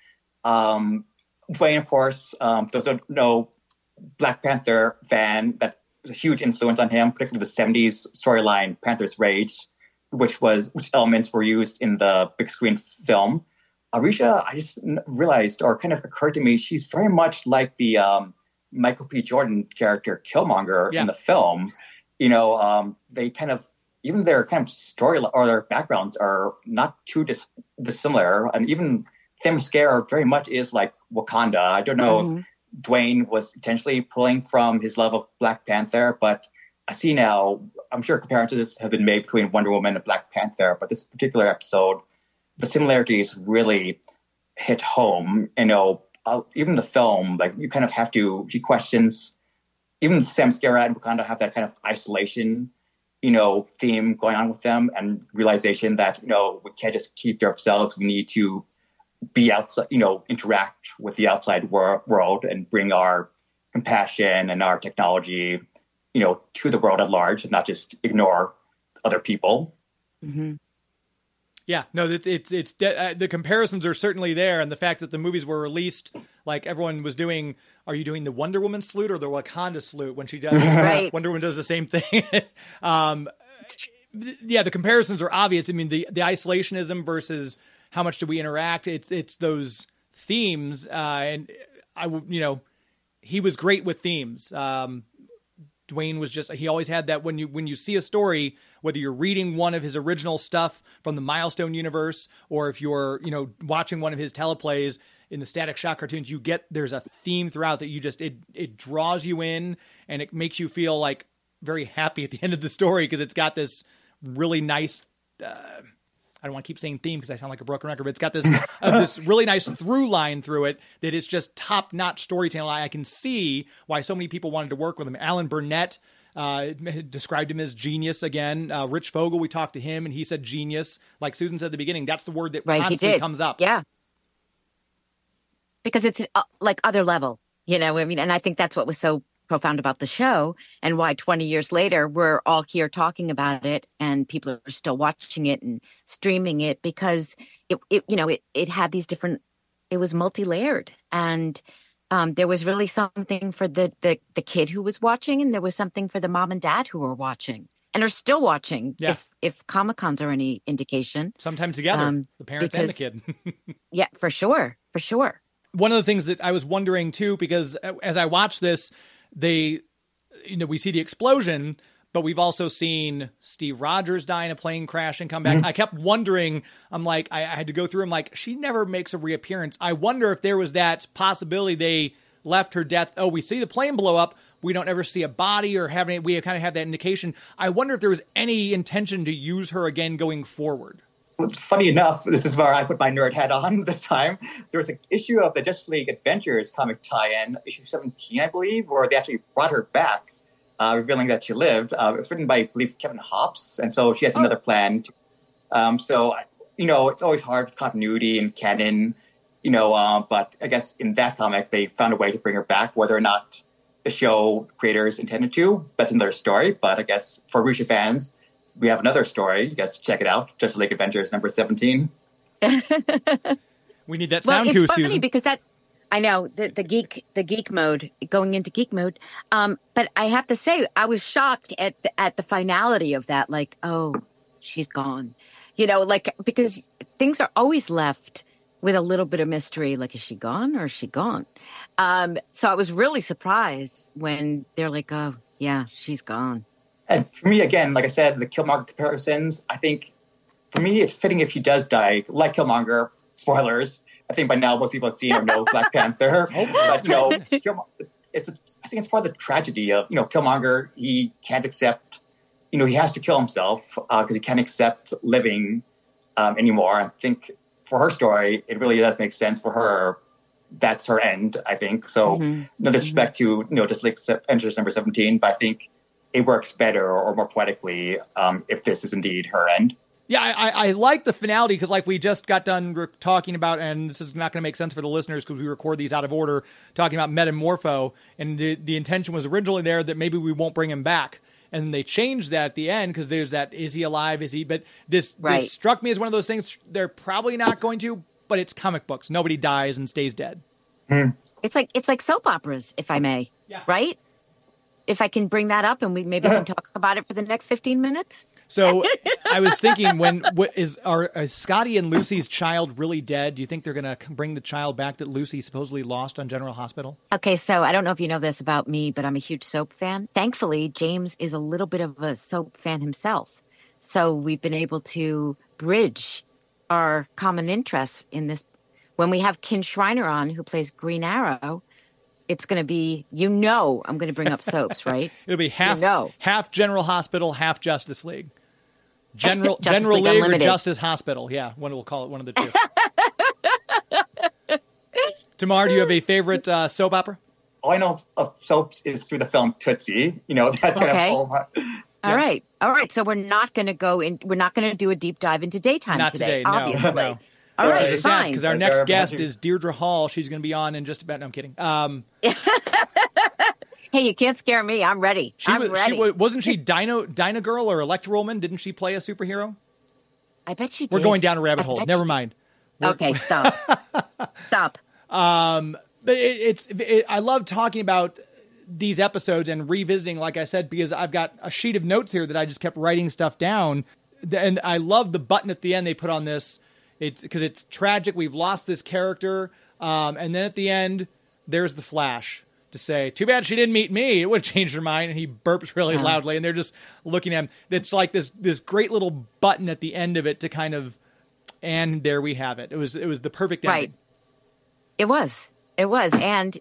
um, Dwayne, of course, um, those who know, Black Panther fan, that was a huge influence on him, particularly the seventies storyline, Panther's Rage, which was which elements were used in the big screen film. Arigia, I just realized, or kind of occurred to me, she's very much like the um, Michael B. Jordan character Killmonger yeah. in the film. You know, um, they kind of, even their kind of story or their backgrounds are not too dis- dissimilar, and even Themyscira very much is like Wakanda. I don't know mm-hmm. if Dwayne was intentionally pulling from his love of Black Panther, but I see now, I'm sure comparisons have been made between Wonder Woman and Black Panther, but this particular episode, the similarities really hit home. You know, uh, even the film, like, you kind of have to, she questions, even Themyscira and Wakanda have that kind of isolation, you know, theme going on with them, and realization that, you know, we can't just keep to ourselves. We need to be outside, you know, interact with the outside wor- world and bring our compassion and our technology, you know, to the world at large, and not just ignore other people. Mm-hmm. Yeah, no, it's it's, it's de- uh, the comparisons are certainly there, and the fact that the movies were released, like everyone was doing. Are you doing the Wonder Woman salute or the Wakanda salute when she does? Right. Wonder Woman does the same thing. um, yeah, the comparisons are obvious. I mean, the the isolationism versus how much do we interact? It's it's those themes, uh, and I you know, he was great with themes. Um, Dwayne was just, he always had that when you, when you see a story, whether you're reading one of his original stuff from the Milestone universe, or if you're, you know, watching one of his teleplays in the Static Shock cartoons, you get, there's a theme throughout that you just, it, it draws you in, and it makes you feel like very happy at the end of the story, because it's got this really nice, uh, I don't want to keep saying theme because I sound like a broken record, but it's got this uh, this really nice through line through it that it's just top-notch storytelling. I can see why so many people wanted to work with him. Alan Burnett uh, described him as genius again. Uh, Rich Fogel, we talked to him, and he said genius. Like Susan said at the beginning, that's the word that right, constantly comes up. Yeah. Because it's uh, like other level, you know, I mean, and I think that's what was so profound about the show, and why twenty years later we're all here talking about it and people are still watching it and streaming it, because it, it you know, it, it had these different, it was multi-layered, and um, there was really something for the, the, the kid who was watching, and there was something for the mom and dad who were watching and are still watching. Yeah. If, if Comic-Cons are any indication. Sometimes together, um, the parents because, and the kid. Yeah, for sure. For sure. One of the things that I was wondering too, because as I watched this, they, you know, we see the explosion, but we've also seen Steve Rogers die in a plane crash and come back. Mm-hmm. I kept wondering, I'm like, I, I had to go through, I'm like, she never makes a reappearance. I wonder if there was that possibility they left her death. Oh, we see the plane blow up. We don't ever see a body or have any, we kind of have that indication. I wonder if there was any intention to use her again going forward. Funny enough, this is where I put my nerd hat on this time. There was an issue of the Justice League Adventures comic tie-in, issue seventeen, I believe, where they actually brought her back, uh, revealing that she lived. Uh, it was written by, I believe, Kevin Hobbs, and so she has another oh. plan. To, um, so, you know, it's always hard with continuity and canon, you know, uh, but I guess in that comic, they found a way to bring her back, whether or not the show creators intended to. That's another story, but I guess for Rusha fans, we have another story. You guys check it out. Justice League Adventures number seventeen. We need that sound well, cue, it's funny Susan. Because that, I know, the, the geek the geek mode, going into geek mode. Um, but I have to say, I was shocked at the, at the finality of that. Like, oh, she's gone. You know, like, because things are always left with a little bit of mystery. Like, is she gone or is she gone? Um, so I was really surprised when they're like, oh, yeah, she's gone. And for me, again, like I said, the Killmonger comparisons, I think for me, it's fitting if she does die, like Killmonger, spoilers. I think by now most people have seen or know Black Panther. But, you know, it's a, I think it's part of the tragedy of, you know, Killmonger, he can't accept, you know, he has to kill himself because uh, he can't accept living um, anymore. I think for her story, it really does make sense for her. That's her end, I think. So mm-hmm. no disrespect mm-hmm. to, you know, just like Adventures number seventeen, but I think it works better or more poetically um, if this is indeed her end. Yeah, I, I like the finality because, like, we just got done re- talking about, and this is not going to make sense for the listeners because we record these out of order, talking about Metamorpho, and the, the intention was originally there that maybe we won't bring him back. And they changed that at the end because there's that, is he alive, is he? But this, right. this struck me as one of those things they're probably not going to, but it's comic books. Nobody dies and stays dead. Mm. It's like it's like soap operas, if I may, yeah. right? If I can bring that up and we maybe can talk about it for the next fifteen minutes. So I was thinking, when what, is are is Scotty and Lucy's child really dead? Do you think they're going to bring the child back that Lucy supposedly lost on General Hospital? Okay, so I don't know if you know this about me, but I'm a huge soap fan. Thankfully, James is a little bit of a soap fan himself. So we've been able to bridge our common interests in this. When we have Kin Shriner on, who plays Green Arrow, it's going to be, you know, I'm going to bring up soaps, right? It'll be half you know. half General Hospital, half Justice League. General Justice General League League Unlimited. or Justice Hospital. Yeah, one we'll call it one of the two. Tamar, do you have a favorite uh, soap opera? All I know of soaps is through the film Tootsie. You know, that's kind okay. of all my... All yeah. right. All right. So we're not going to go in, we're not going to do a deep dive into daytime Not today, today, no, obviously. no. All Yeah, right, It's fine. because our Like next our guest magic- is Deirdre Hall. She's going to be on in just about. No, I'm kidding. Um, Hey, you can't scare me. I'm ready. she I'm was. ready. She was, wasn't she Dino Dino Girl or Electro Woman? Didn't she play a superhero? I bet she did. We're going down a rabbit I hole. bet Never she- mind. We're- Okay, stop. Stop. Um, but it, it's. It, I love talking about these episodes and revisiting, like I said, because I've got a sheet of notes here that I just kept writing stuff down, and I love the button at the end they put on this. It's because it's tragic. We've lost this character, um, and then at the end, there's the flash to say, "Too bad she didn't meet me. It would have changed her mind." And he burps really Yeah. loudly, and they're just looking at him. It's like this this great little button at the end of it to kind of, and there we have it. It was it was the perfect ending. Right. It was. It was. And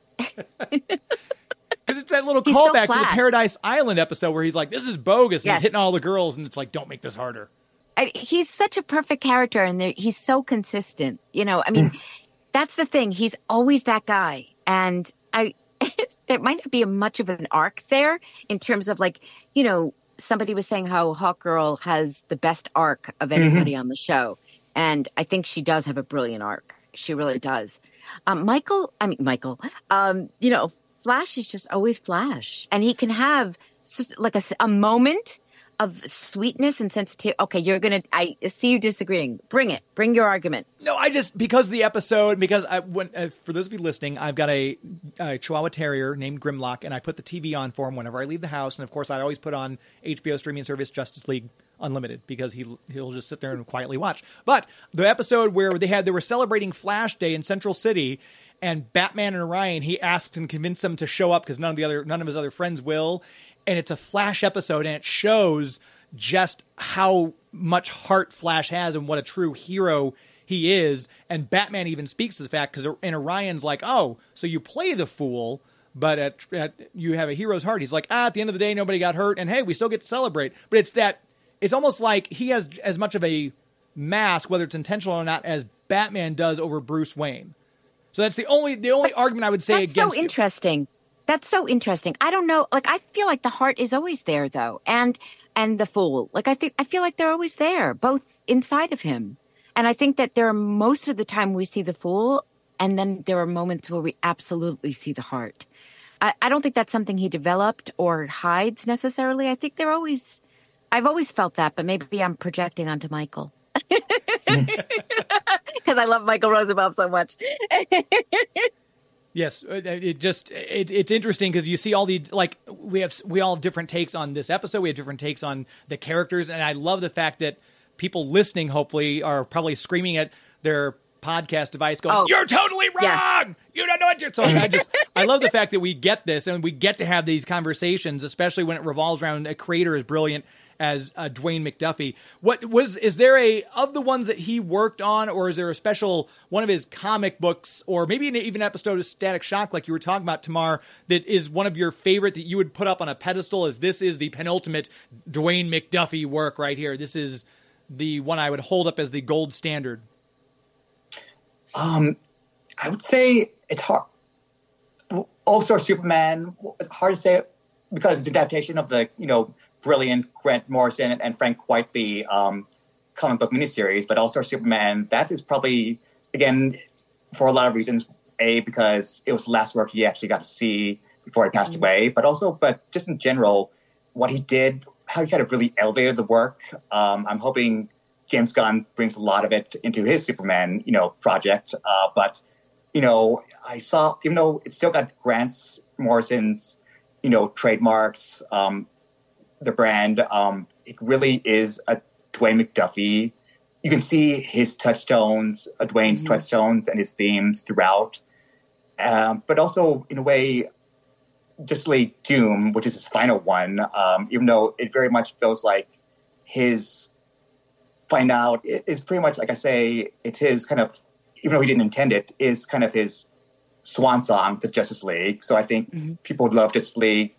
Because it's that little He's so callback to the Flash. Paradise Island episode where he's like, "This is bogus." And Yes. he's hitting all the girls, and it's like, "Don't make this harder." I, he's such a perfect character, and there- he's so consistent. You know, I mean, that's the thing. He's always that guy. And I, there might not be a much of an arc there in terms of, like, you know, somebody was saying how Hawkgirl has the best arc of anybody on the show. And I think she does have a brilliant arc. She really does. Um, Michael, I mean, Michael, um, you know, Flash is just always Flash. And he can have s- like a, s- a moment of sweetness and sensitivity. Okay, you're going to, I see you disagreeing. Bring it. Bring your argument. No, I just, because the episode, because I when uh, for those of you listening, I've got a, a Chihuahua Terrier named Grimlock, and I put the T V on for him whenever I leave the house. And of course, I always put on H B O streaming service Justice League Unlimited because he he'll just sit there and quietly watch. But the episode where they had they were celebrating Flash Day in Central City, and Batman and Orion, he asked and convinced them to show up because none of the other none of his other friends will. And it's a Flash episode, and it shows just how much heart Flash has and what a true hero he is. And Batman even speaks to the fact, because in Orion's like, oh, so you play the fool, but at, at you have a hero's heart. He's like, ah, at the end of the day, nobody got hurt, and hey, we still get to celebrate. But it's that, it's almost like he has as much of a mask, whether it's intentional or not, as Batman does over Bruce Wayne. So that's the only the only but argument I would say that's against so interesting. You. That's so interesting. I don't know. Like, I feel like the heart is always there, though, and and the fool. Like, I think I feel like they're always there, both inside of him. And I think that there are most of the time we see the fool, and then there are moments where we absolutely see the heart. I, I don't think that's something he developed or hides necessarily. I think they're always. I've always felt that, but maybe I'm projecting onto Michael. Because I love Michael Rosenbaum so much. Yes, it just it, it's interesting because you see all the like we have we all have different takes on this episode. We have different takes on the characters, and I love the fact that people listening hopefully are probably screaming at their podcast device, going, oh, "You're totally wrong! Yeah. You don't know what you're." So I just I love the fact that we get this and we get to have these conversations, especially when it revolves around a creator as brilliant as uh, Dwayne McDuffie. What was, is there a, of the ones that he worked on, or is there a special, one of his comic books, or maybe an, even an episode of Static Shock, like you were talking about, Tamar, that is one of your favorite that you would put up on a pedestal as this is the penultimate Dwayne McDuffie work right here? This is the one I would hold up as the gold standard. Um, I would say it's hard. Also, Superman, it's hard to say because it's an adaptation of the, you know, brilliant Grant Morrison and Frank Quitely um, comic book miniseries, but also Superman. That is probably, again, for a lot of reasons. A, because it was the last work he actually got to see before he passed mm-hmm. away, but also, but just in general, what he did, how he kind of really elevated the work. Um, I'm hoping James Gunn brings a lot of it into his Superman, you know, project. Uh, but, you know, I saw, even though it's still got Grant Morrison's, you know, trademarks, um, the brand, um, it really is a Dwayne McDuffie. You can see his touchstones, uh, Dwayne's mm-hmm. touchstones and his themes throughout. Um, but also, in a way, Justice League Doom, which is his final one, um, even though it very much feels like his find out, it is pretty much, like I say, it's his kind of, even though he didn't intend it, is kind of his swan song to Justice League. So I think mm-hmm. people would love Justice League.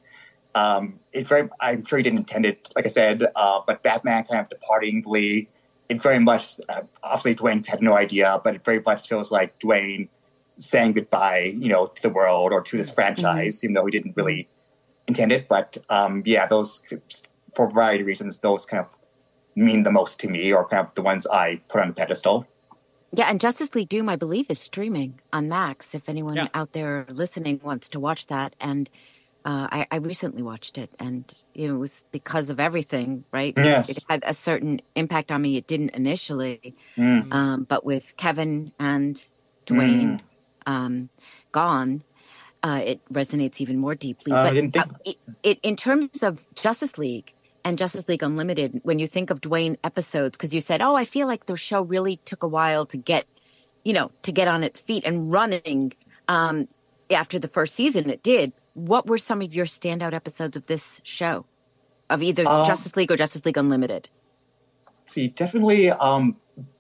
Um, it very, I'm sure he didn't intend it, like I said, uh, but Batman kind of departing the league, it very much, uh, obviously Dwayne had no idea, but it very much feels like Dwayne saying goodbye, you know, to the world or to this franchise, mm-hmm. even though he didn't really intend it. But um, yeah, those, for a variety of reasons, those kind of mean the most to me, or kind of the ones I put on the pedestal. Yeah, and Justice League Doom, I believe, is streaming on Max, if anyone yeah. out there listening wants to watch that. And Uh, I, I recently watched it, and you know, it was because of everything, right? Yes. It had a certain impact on me. It didn't initially, mm. um, but with Kevin and Dwayne mm. um, gone, uh, it resonates even more deeply. Uh, but I didn't think... uh, it, it, in terms of Justice League and Justice League Unlimited, when you think of Dwayne episodes, because you said, "Oh, I feel like the show really took a while to get, you know, to get on its feet and running." Um, after the first season, it did. What were some of your standout episodes of this show, of either um, Justice League or Justice League Unlimited? See, definitely, um,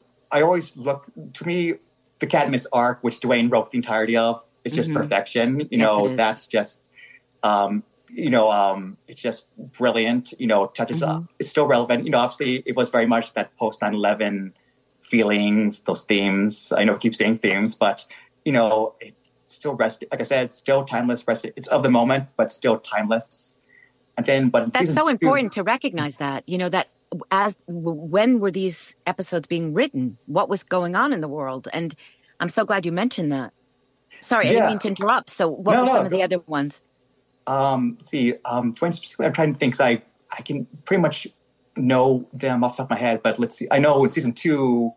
I always look, to me, the Cadmus arc, which Dwayne wrote the entirety of, is just mm-hmm. perfection. You yes, know, that's just, um, you know, um, it's just brilliant. You know, touches mm-hmm. up. It's still relevant. You know, obviously, it was very much that post nine eleven feelings, those themes. I know I keep saying themes, but, you know, it, still rest, like I said, still timeless. Rest, it's of the moment, but still timeless. And then, but that's so two, important to recognize that. You know that as when were these episodes being written? What was going on in the world? And I'm so glad you mentioned that. Sorry, I yeah. didn't mean to interrupt. So, what no, were some no, of the other ones? Um, let's see, um, Dwayne specifically, I'm trying to think. So I I can pretty much know them off the top of my head, but let's see. I know in season two.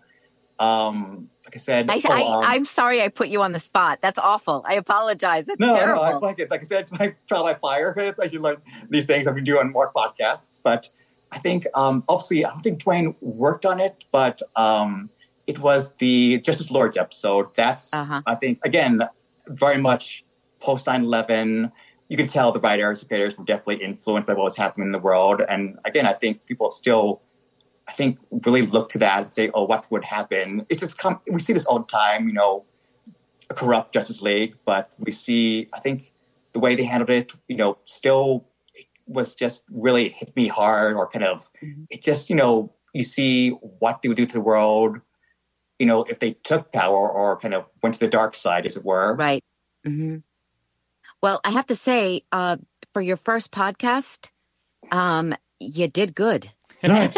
Um, like I said, I, oh, I, um, I'm sorry I put you on the spot. That's awful. I apologize. It's no, terrible. No, I like it. Like I said, it's my trial by fire. It's, I should learn these things. I've been doing more podcasts, but I think, um, obviously, I don't think Dwayne worked on it, but um, it was the Justice Lords episode. That's, uh-huh. I think, again, very much post nine eleven. You can tell the writers, the creators were definitely influenced by what was happening in the world. And again, I think people still I think, really look to that and say, oh, what would happen? It's just com- we see this all the time, you know, a corrupt Justice League, but we see, I think, the way they handled it, you know, still was just really hit me hard, or kind of, mm-hmm. it just, you know, you see what they would do to the world, you know, if they took power or kind of went to the dark side, as it were. Right. Mm-hmm. Well, I have to say, uh, for your first podcast, um, you did good. Nice.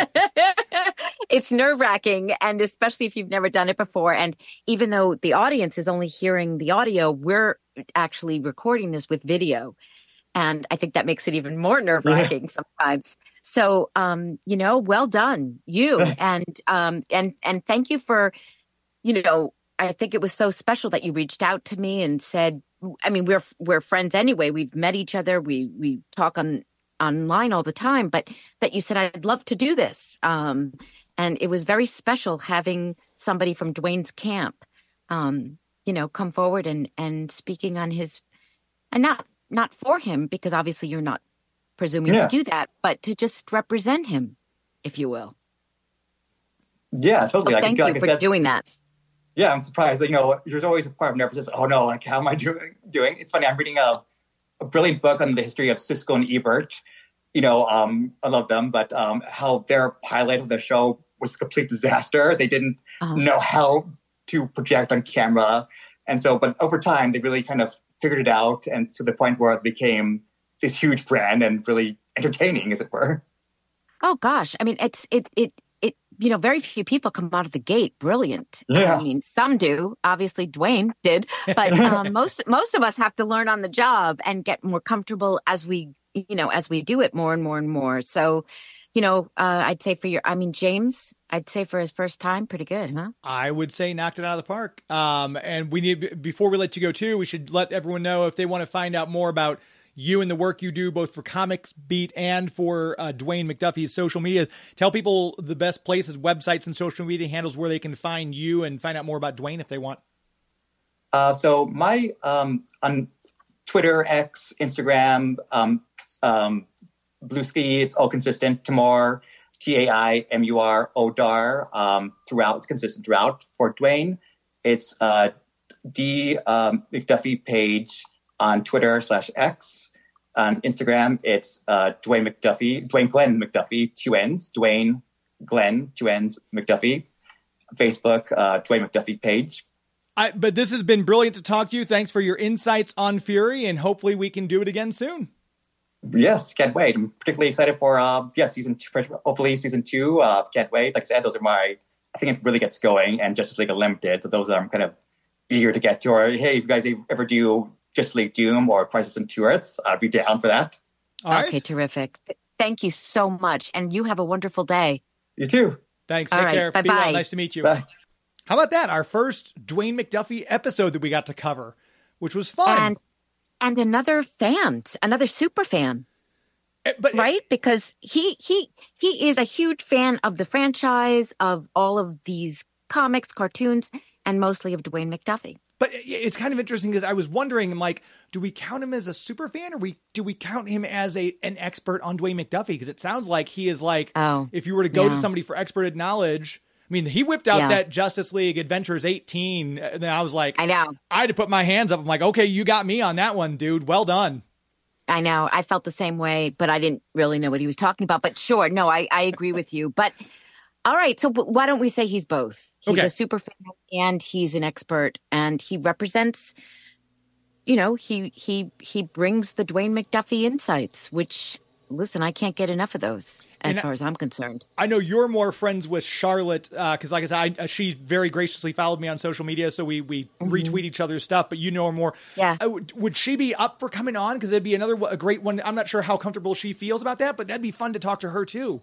It's nerve-wracking, and especially if you've never done it before. And even though the audience is only hearing the audio, we're actually recording this with video. And I think that makes it even more nerve-wracking yeah. sometimes. So, um, you know, well done, you. and um, and and thank you for, you know, I think it was so special that you reached out to me and said, I mean, we're we're friends anyway. We've met each other. We we talk on online all the time, but that you said, I'd love to do this. Um, and it was very special having somebody from Dwayne's camp, um, you know, come forward and, and speaking on his, and not, not for him, because obviously you're not presuming yeah. to do that, but to just represent him, if you will. Yeah, totally. So like, thank like you I for said, doing that. Yeah, I'm surprised. Like, you know, there's always a part of nervousness. Oh no, like, how am I doing? doing? It's funny. I'm reading a, a brilliant book on the history of Siskel and Ebert. You know, um, I love them, but um, how their pilot of the show was a complete disaster. They didn't uh-huh. know how to project on camera. And so, but over time, they really kind of figured it out, and to the point where it became this huge brand and really entertaining, as it were. Oh, gosh. I mean, it's, it, it, it, you know, very few people come out of the gate brilliant. Yeah. I mean, some do. Obviously, Dwayne did. But um, most, most of us have to learn on the job and get more comfortable as we you know, as we do it more and more and more. So, you know, uh, I'd say for your, I mean, James, I'd say for his first time, pretty good, huh? I would say knocked it out of the park. Um, and we need, before we let you go too, we should let everyone know if they want to find out more about you and the work you do, both for Comics Beat and for uh, Dwayne McDuffie's social media. Tell people the best places, websites, and social media handles where they can find you and find out more about Dwayne if they want. Uh, so my, um, on Twitter, X, Instagram, um, Um, Bluesky, it's all consistent. Tamar, T A I M U R, Odar, um, throughout. It's consistent throughout. For Dwayne, it's uh, D um, McDuffie page on Twitter slash X. On Instagram, it's uh, Dwayne McDuffie, Dwayne Glenn McDuffie, two N's, Dwayne Glenn, two N's, McDuffie. Facebook, uh, Dwayne McDuffie page. I, but this has been brilliant to talk to you. Thanks for your insights on Fury, and hopefully we can do it again soon. Yes, can't wait. I'm particularly excited for, uh, yeah, season two, hopefully season two. Uh, can't wait. Like I said, those are my, I think it really gets going, and Justice League Unlimited. Those I'm kind of eager to get to. Or, hey, if you guys ever do Justice League Doom or Crisis on Two Earths, I'd be down for that. All okay, right. Terrific. Thank you so much. And you have a wonderful day. You too. Thanks. All Take right, care. bye-bye. Be well. Nice to meet you. Bye. How about that? Our first Dwayne McDuffie episode that we got to cover, which was fun. And, and another fan, another super fan. But, right? Because he he he is a huge fan of the franchise, of all of these comics, cartoons, and mostly of Dwayne McDuffie. But it's kind of interesting because I was wondering, like, do we count him as a super fan, or we do we count him as a an expert on Dwayne McDuffie? Because it sounds like he is like, oh, if you were to go yeah. to somebody for expert knowledge, I mean, he whipped out yeah. that Justice League Adventures eighteen, and I was like, I know, I had to put my hands up. I'm like, okay, you got me on that one, dude. Well done. I know. I felt the same way, but I didn't really know what he was talking about. But sure, no, I, I agree with you. But all right, so why don't we say he's both? He's okay. a super fan and he's an expert, and he represents, you know, he he he brings the Dwayne McDuffie insights, which, listen, I can't get enough of those as and far as I'm concerned. I know you're more friends with Charlotte because, uh, like I said, I, she very graciously followed me on social media, so we we mm-hmm. retweet each other's stuff. But you know her more. Yeah. Uh, would, would she be up for coming on? Because it'd be another a great one. I'm not sure how comfortable she feels about that, but that'd be fun to talk to her too.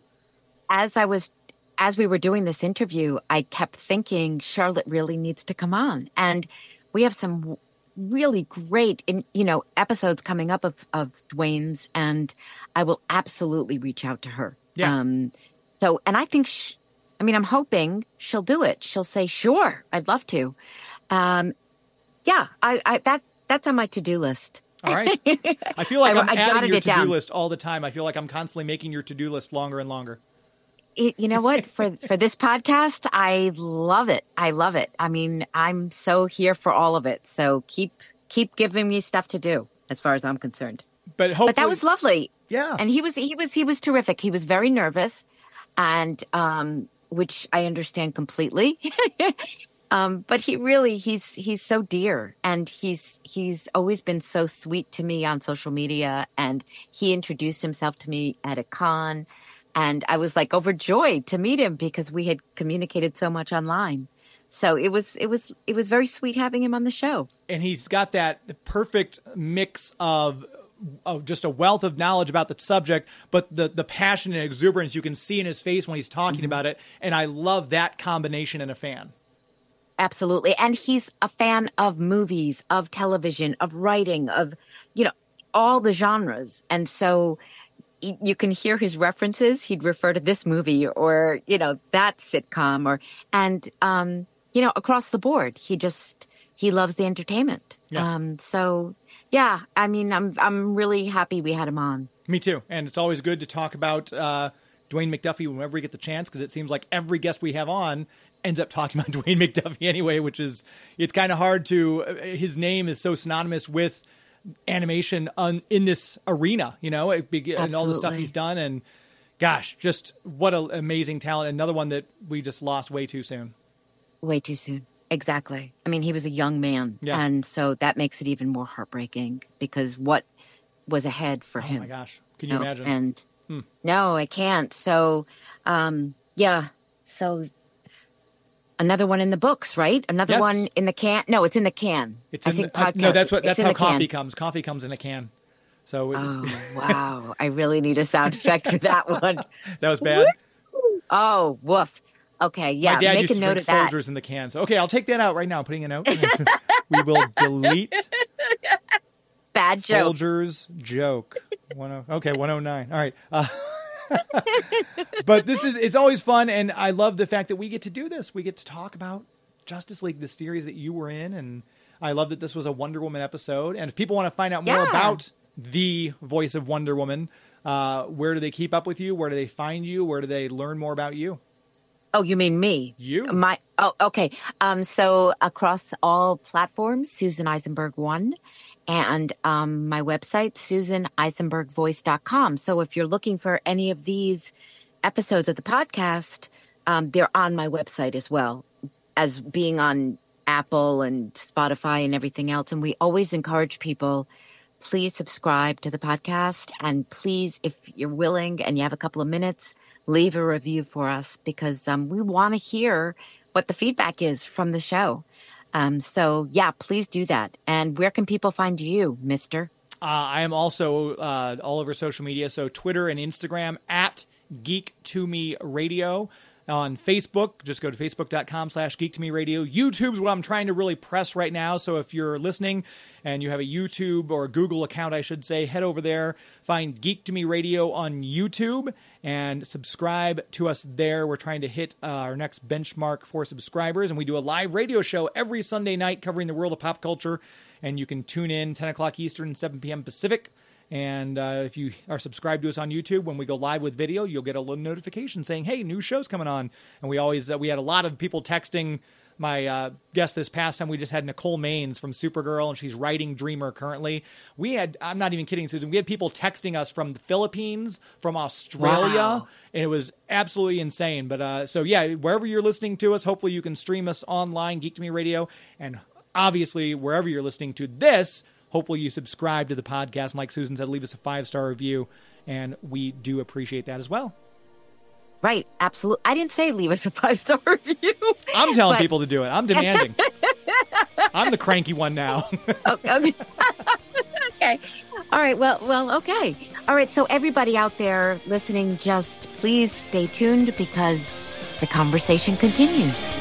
As I was, as we were doing this interview, I kept thinking Charlotte really needs to come on, and we have some really great, in, you know, episodes coming up of of Dwayne's, and I will absolutely reach out to her. Yeah. Um, so, and I think, she, I mean, I'm hoping she'll do it. She'll say, sure, I'd love to. Um, yeah, I, I, that, that's on my to-do list. All right. I feel like I, I'm I adding your to-do down. list all the time. I feel like I'm constantly making your to-do list longer and longer. it, you know what? For for this podcast, I love it. I love it. I mean, I'm so here for all of it. So keep keep giving me stuff to do, as far as I'm concerned. But hopefully, but that was lovely. Yeah, and he was he was he was terrific. He was very nervous, and um, which I understand completely. Um, but he really, he's, he's so dear, and he's, he's always been so sweet to me on social media, and he introduced himself to me at a con, and I was like overjoyed to meet him because we had communicated so much online. So it was, it was, it was very sweet having him on the show. And he's got that perfect mix of, of just a wealth of knowledge about the subject, but the, the passion and exuberance you can see in his face when he's talking mm-hmm. about it. And I love that combination in a fan. Absolutely. And he's a fan of movies, of television, of writing, of, you know, all the genres. And so you can hear his references. He'd refer to this movie or, you know, that sitcom or, and, um, you know, across the board, he just, he loves the entertainment. Yeah. Um, so yeah, I mean, I'm, I'm really happy we had him on. Me too. And it's always good to talk about, uh, Dwayne McDuffie whenever we get the chance, because it seems like every guest we have on ends up talking about Dwayne McDuffie anyway, which is, it's kind of hard to, his name is so synonymous with animation on, in this arena, you know, it, and all the stuff he's done. And gosh, just what an amazing talent. Another one that we just lost way too soon. Way too soon. Exactly. I mean, he was a young man. Yeah. And so that makes it even more heartbreaking because what was ahead for oh him. Oh my gosh. Can you, you know? imagine? And hmm. no, I can't. So, um, yeah. So, another one in the books, right? Another yes. one in the can. No, it's in the can. It's in I think the, uh, no, that's what. That's how coffee can. comes. Coffee comes in a can. So. It, oh wow! I really need a sound effect for that one. That was bad. Oh woof. Okay, yeah. My dad make used a to note drink of that. Folgers in the can. So okay, I'll take that out right now. I'm putting a note. We will delete. Bad joke. Folgers joke. One oh. Okay, one oh nine. All right. Uh, but this is, it's always fun. And I love the fact that we get to do this. We get to talk about Justice League, the series that you were in. And I love that this was a Wonder Woman episode. And if people want to find out more yeah. about the voice of Wonder Woman, uh, where do they keep up with you? Where do they find you? Where do they learn more about you? Oh, you mean me? You? My, oh, okay. Um, so across all platforms, Susan Eisenberg one. And um, my website, susan eisenberg voice dot com. So if you're looking for any of these episodes of the podcast, um, they're on my website as well as being on Apple and Spotify and everything else. And we always encourage people, please subscribe to the podcast. And please, if you're willing and you have a couple of minutes, leave a review for us because um, we want to hear what the feedback is from the show. Um, so, yeah, please do that. And where can people find you, mister? Uh, I am also uh, all over social media. So Twitter and Instagram at Geek to Me Radio. On Facebook, just go to facebook.com slash Geek to Me Radio. YouTube's what I'm trying to really press right now. So if you're listening and you have a YouTube or a Google account, I should say, head over there, find Geek to Me Radio on YouTube and subscribe to us there. We're trying to hit uh, our next benchmark for subscribers. And we do a live radio show every Sunday night covering the world of pop culture. And you can tune in ten o'clock Eastern, seven p.m. Pacific. And uh, if you are subscribed to us on YouTube, when we go live with video, you'll get a little notification saying, hey, new show's coming on. And we always, uh, we had a lot of people texting my uh, guest this past time. We just had Nicole Maines from Supergirl, and she's writing Dreamer currently. We had, I'm not even kidding, Susan, we had people texting us from the Philippines, from Australia, wow. and it was absolutely insane. But uh, so, yeah, wherever you're listening to us, hopefully you can stream us online, Geek to Me Radio. And obviously, wherever you're listening to this, hopefully you subscribe to the podcast. And like Susan said, leave us a five-star review, and we do appreciate that as well. Right. Absolutely. I didn't say leave us a five-star review. I'm telling but... people to do it. I'm demanding. I'm the cranky one now. okay. okay. All right. Well, well, okay. All right. So everybody out there listening, just please stay tuned because the conversation continues.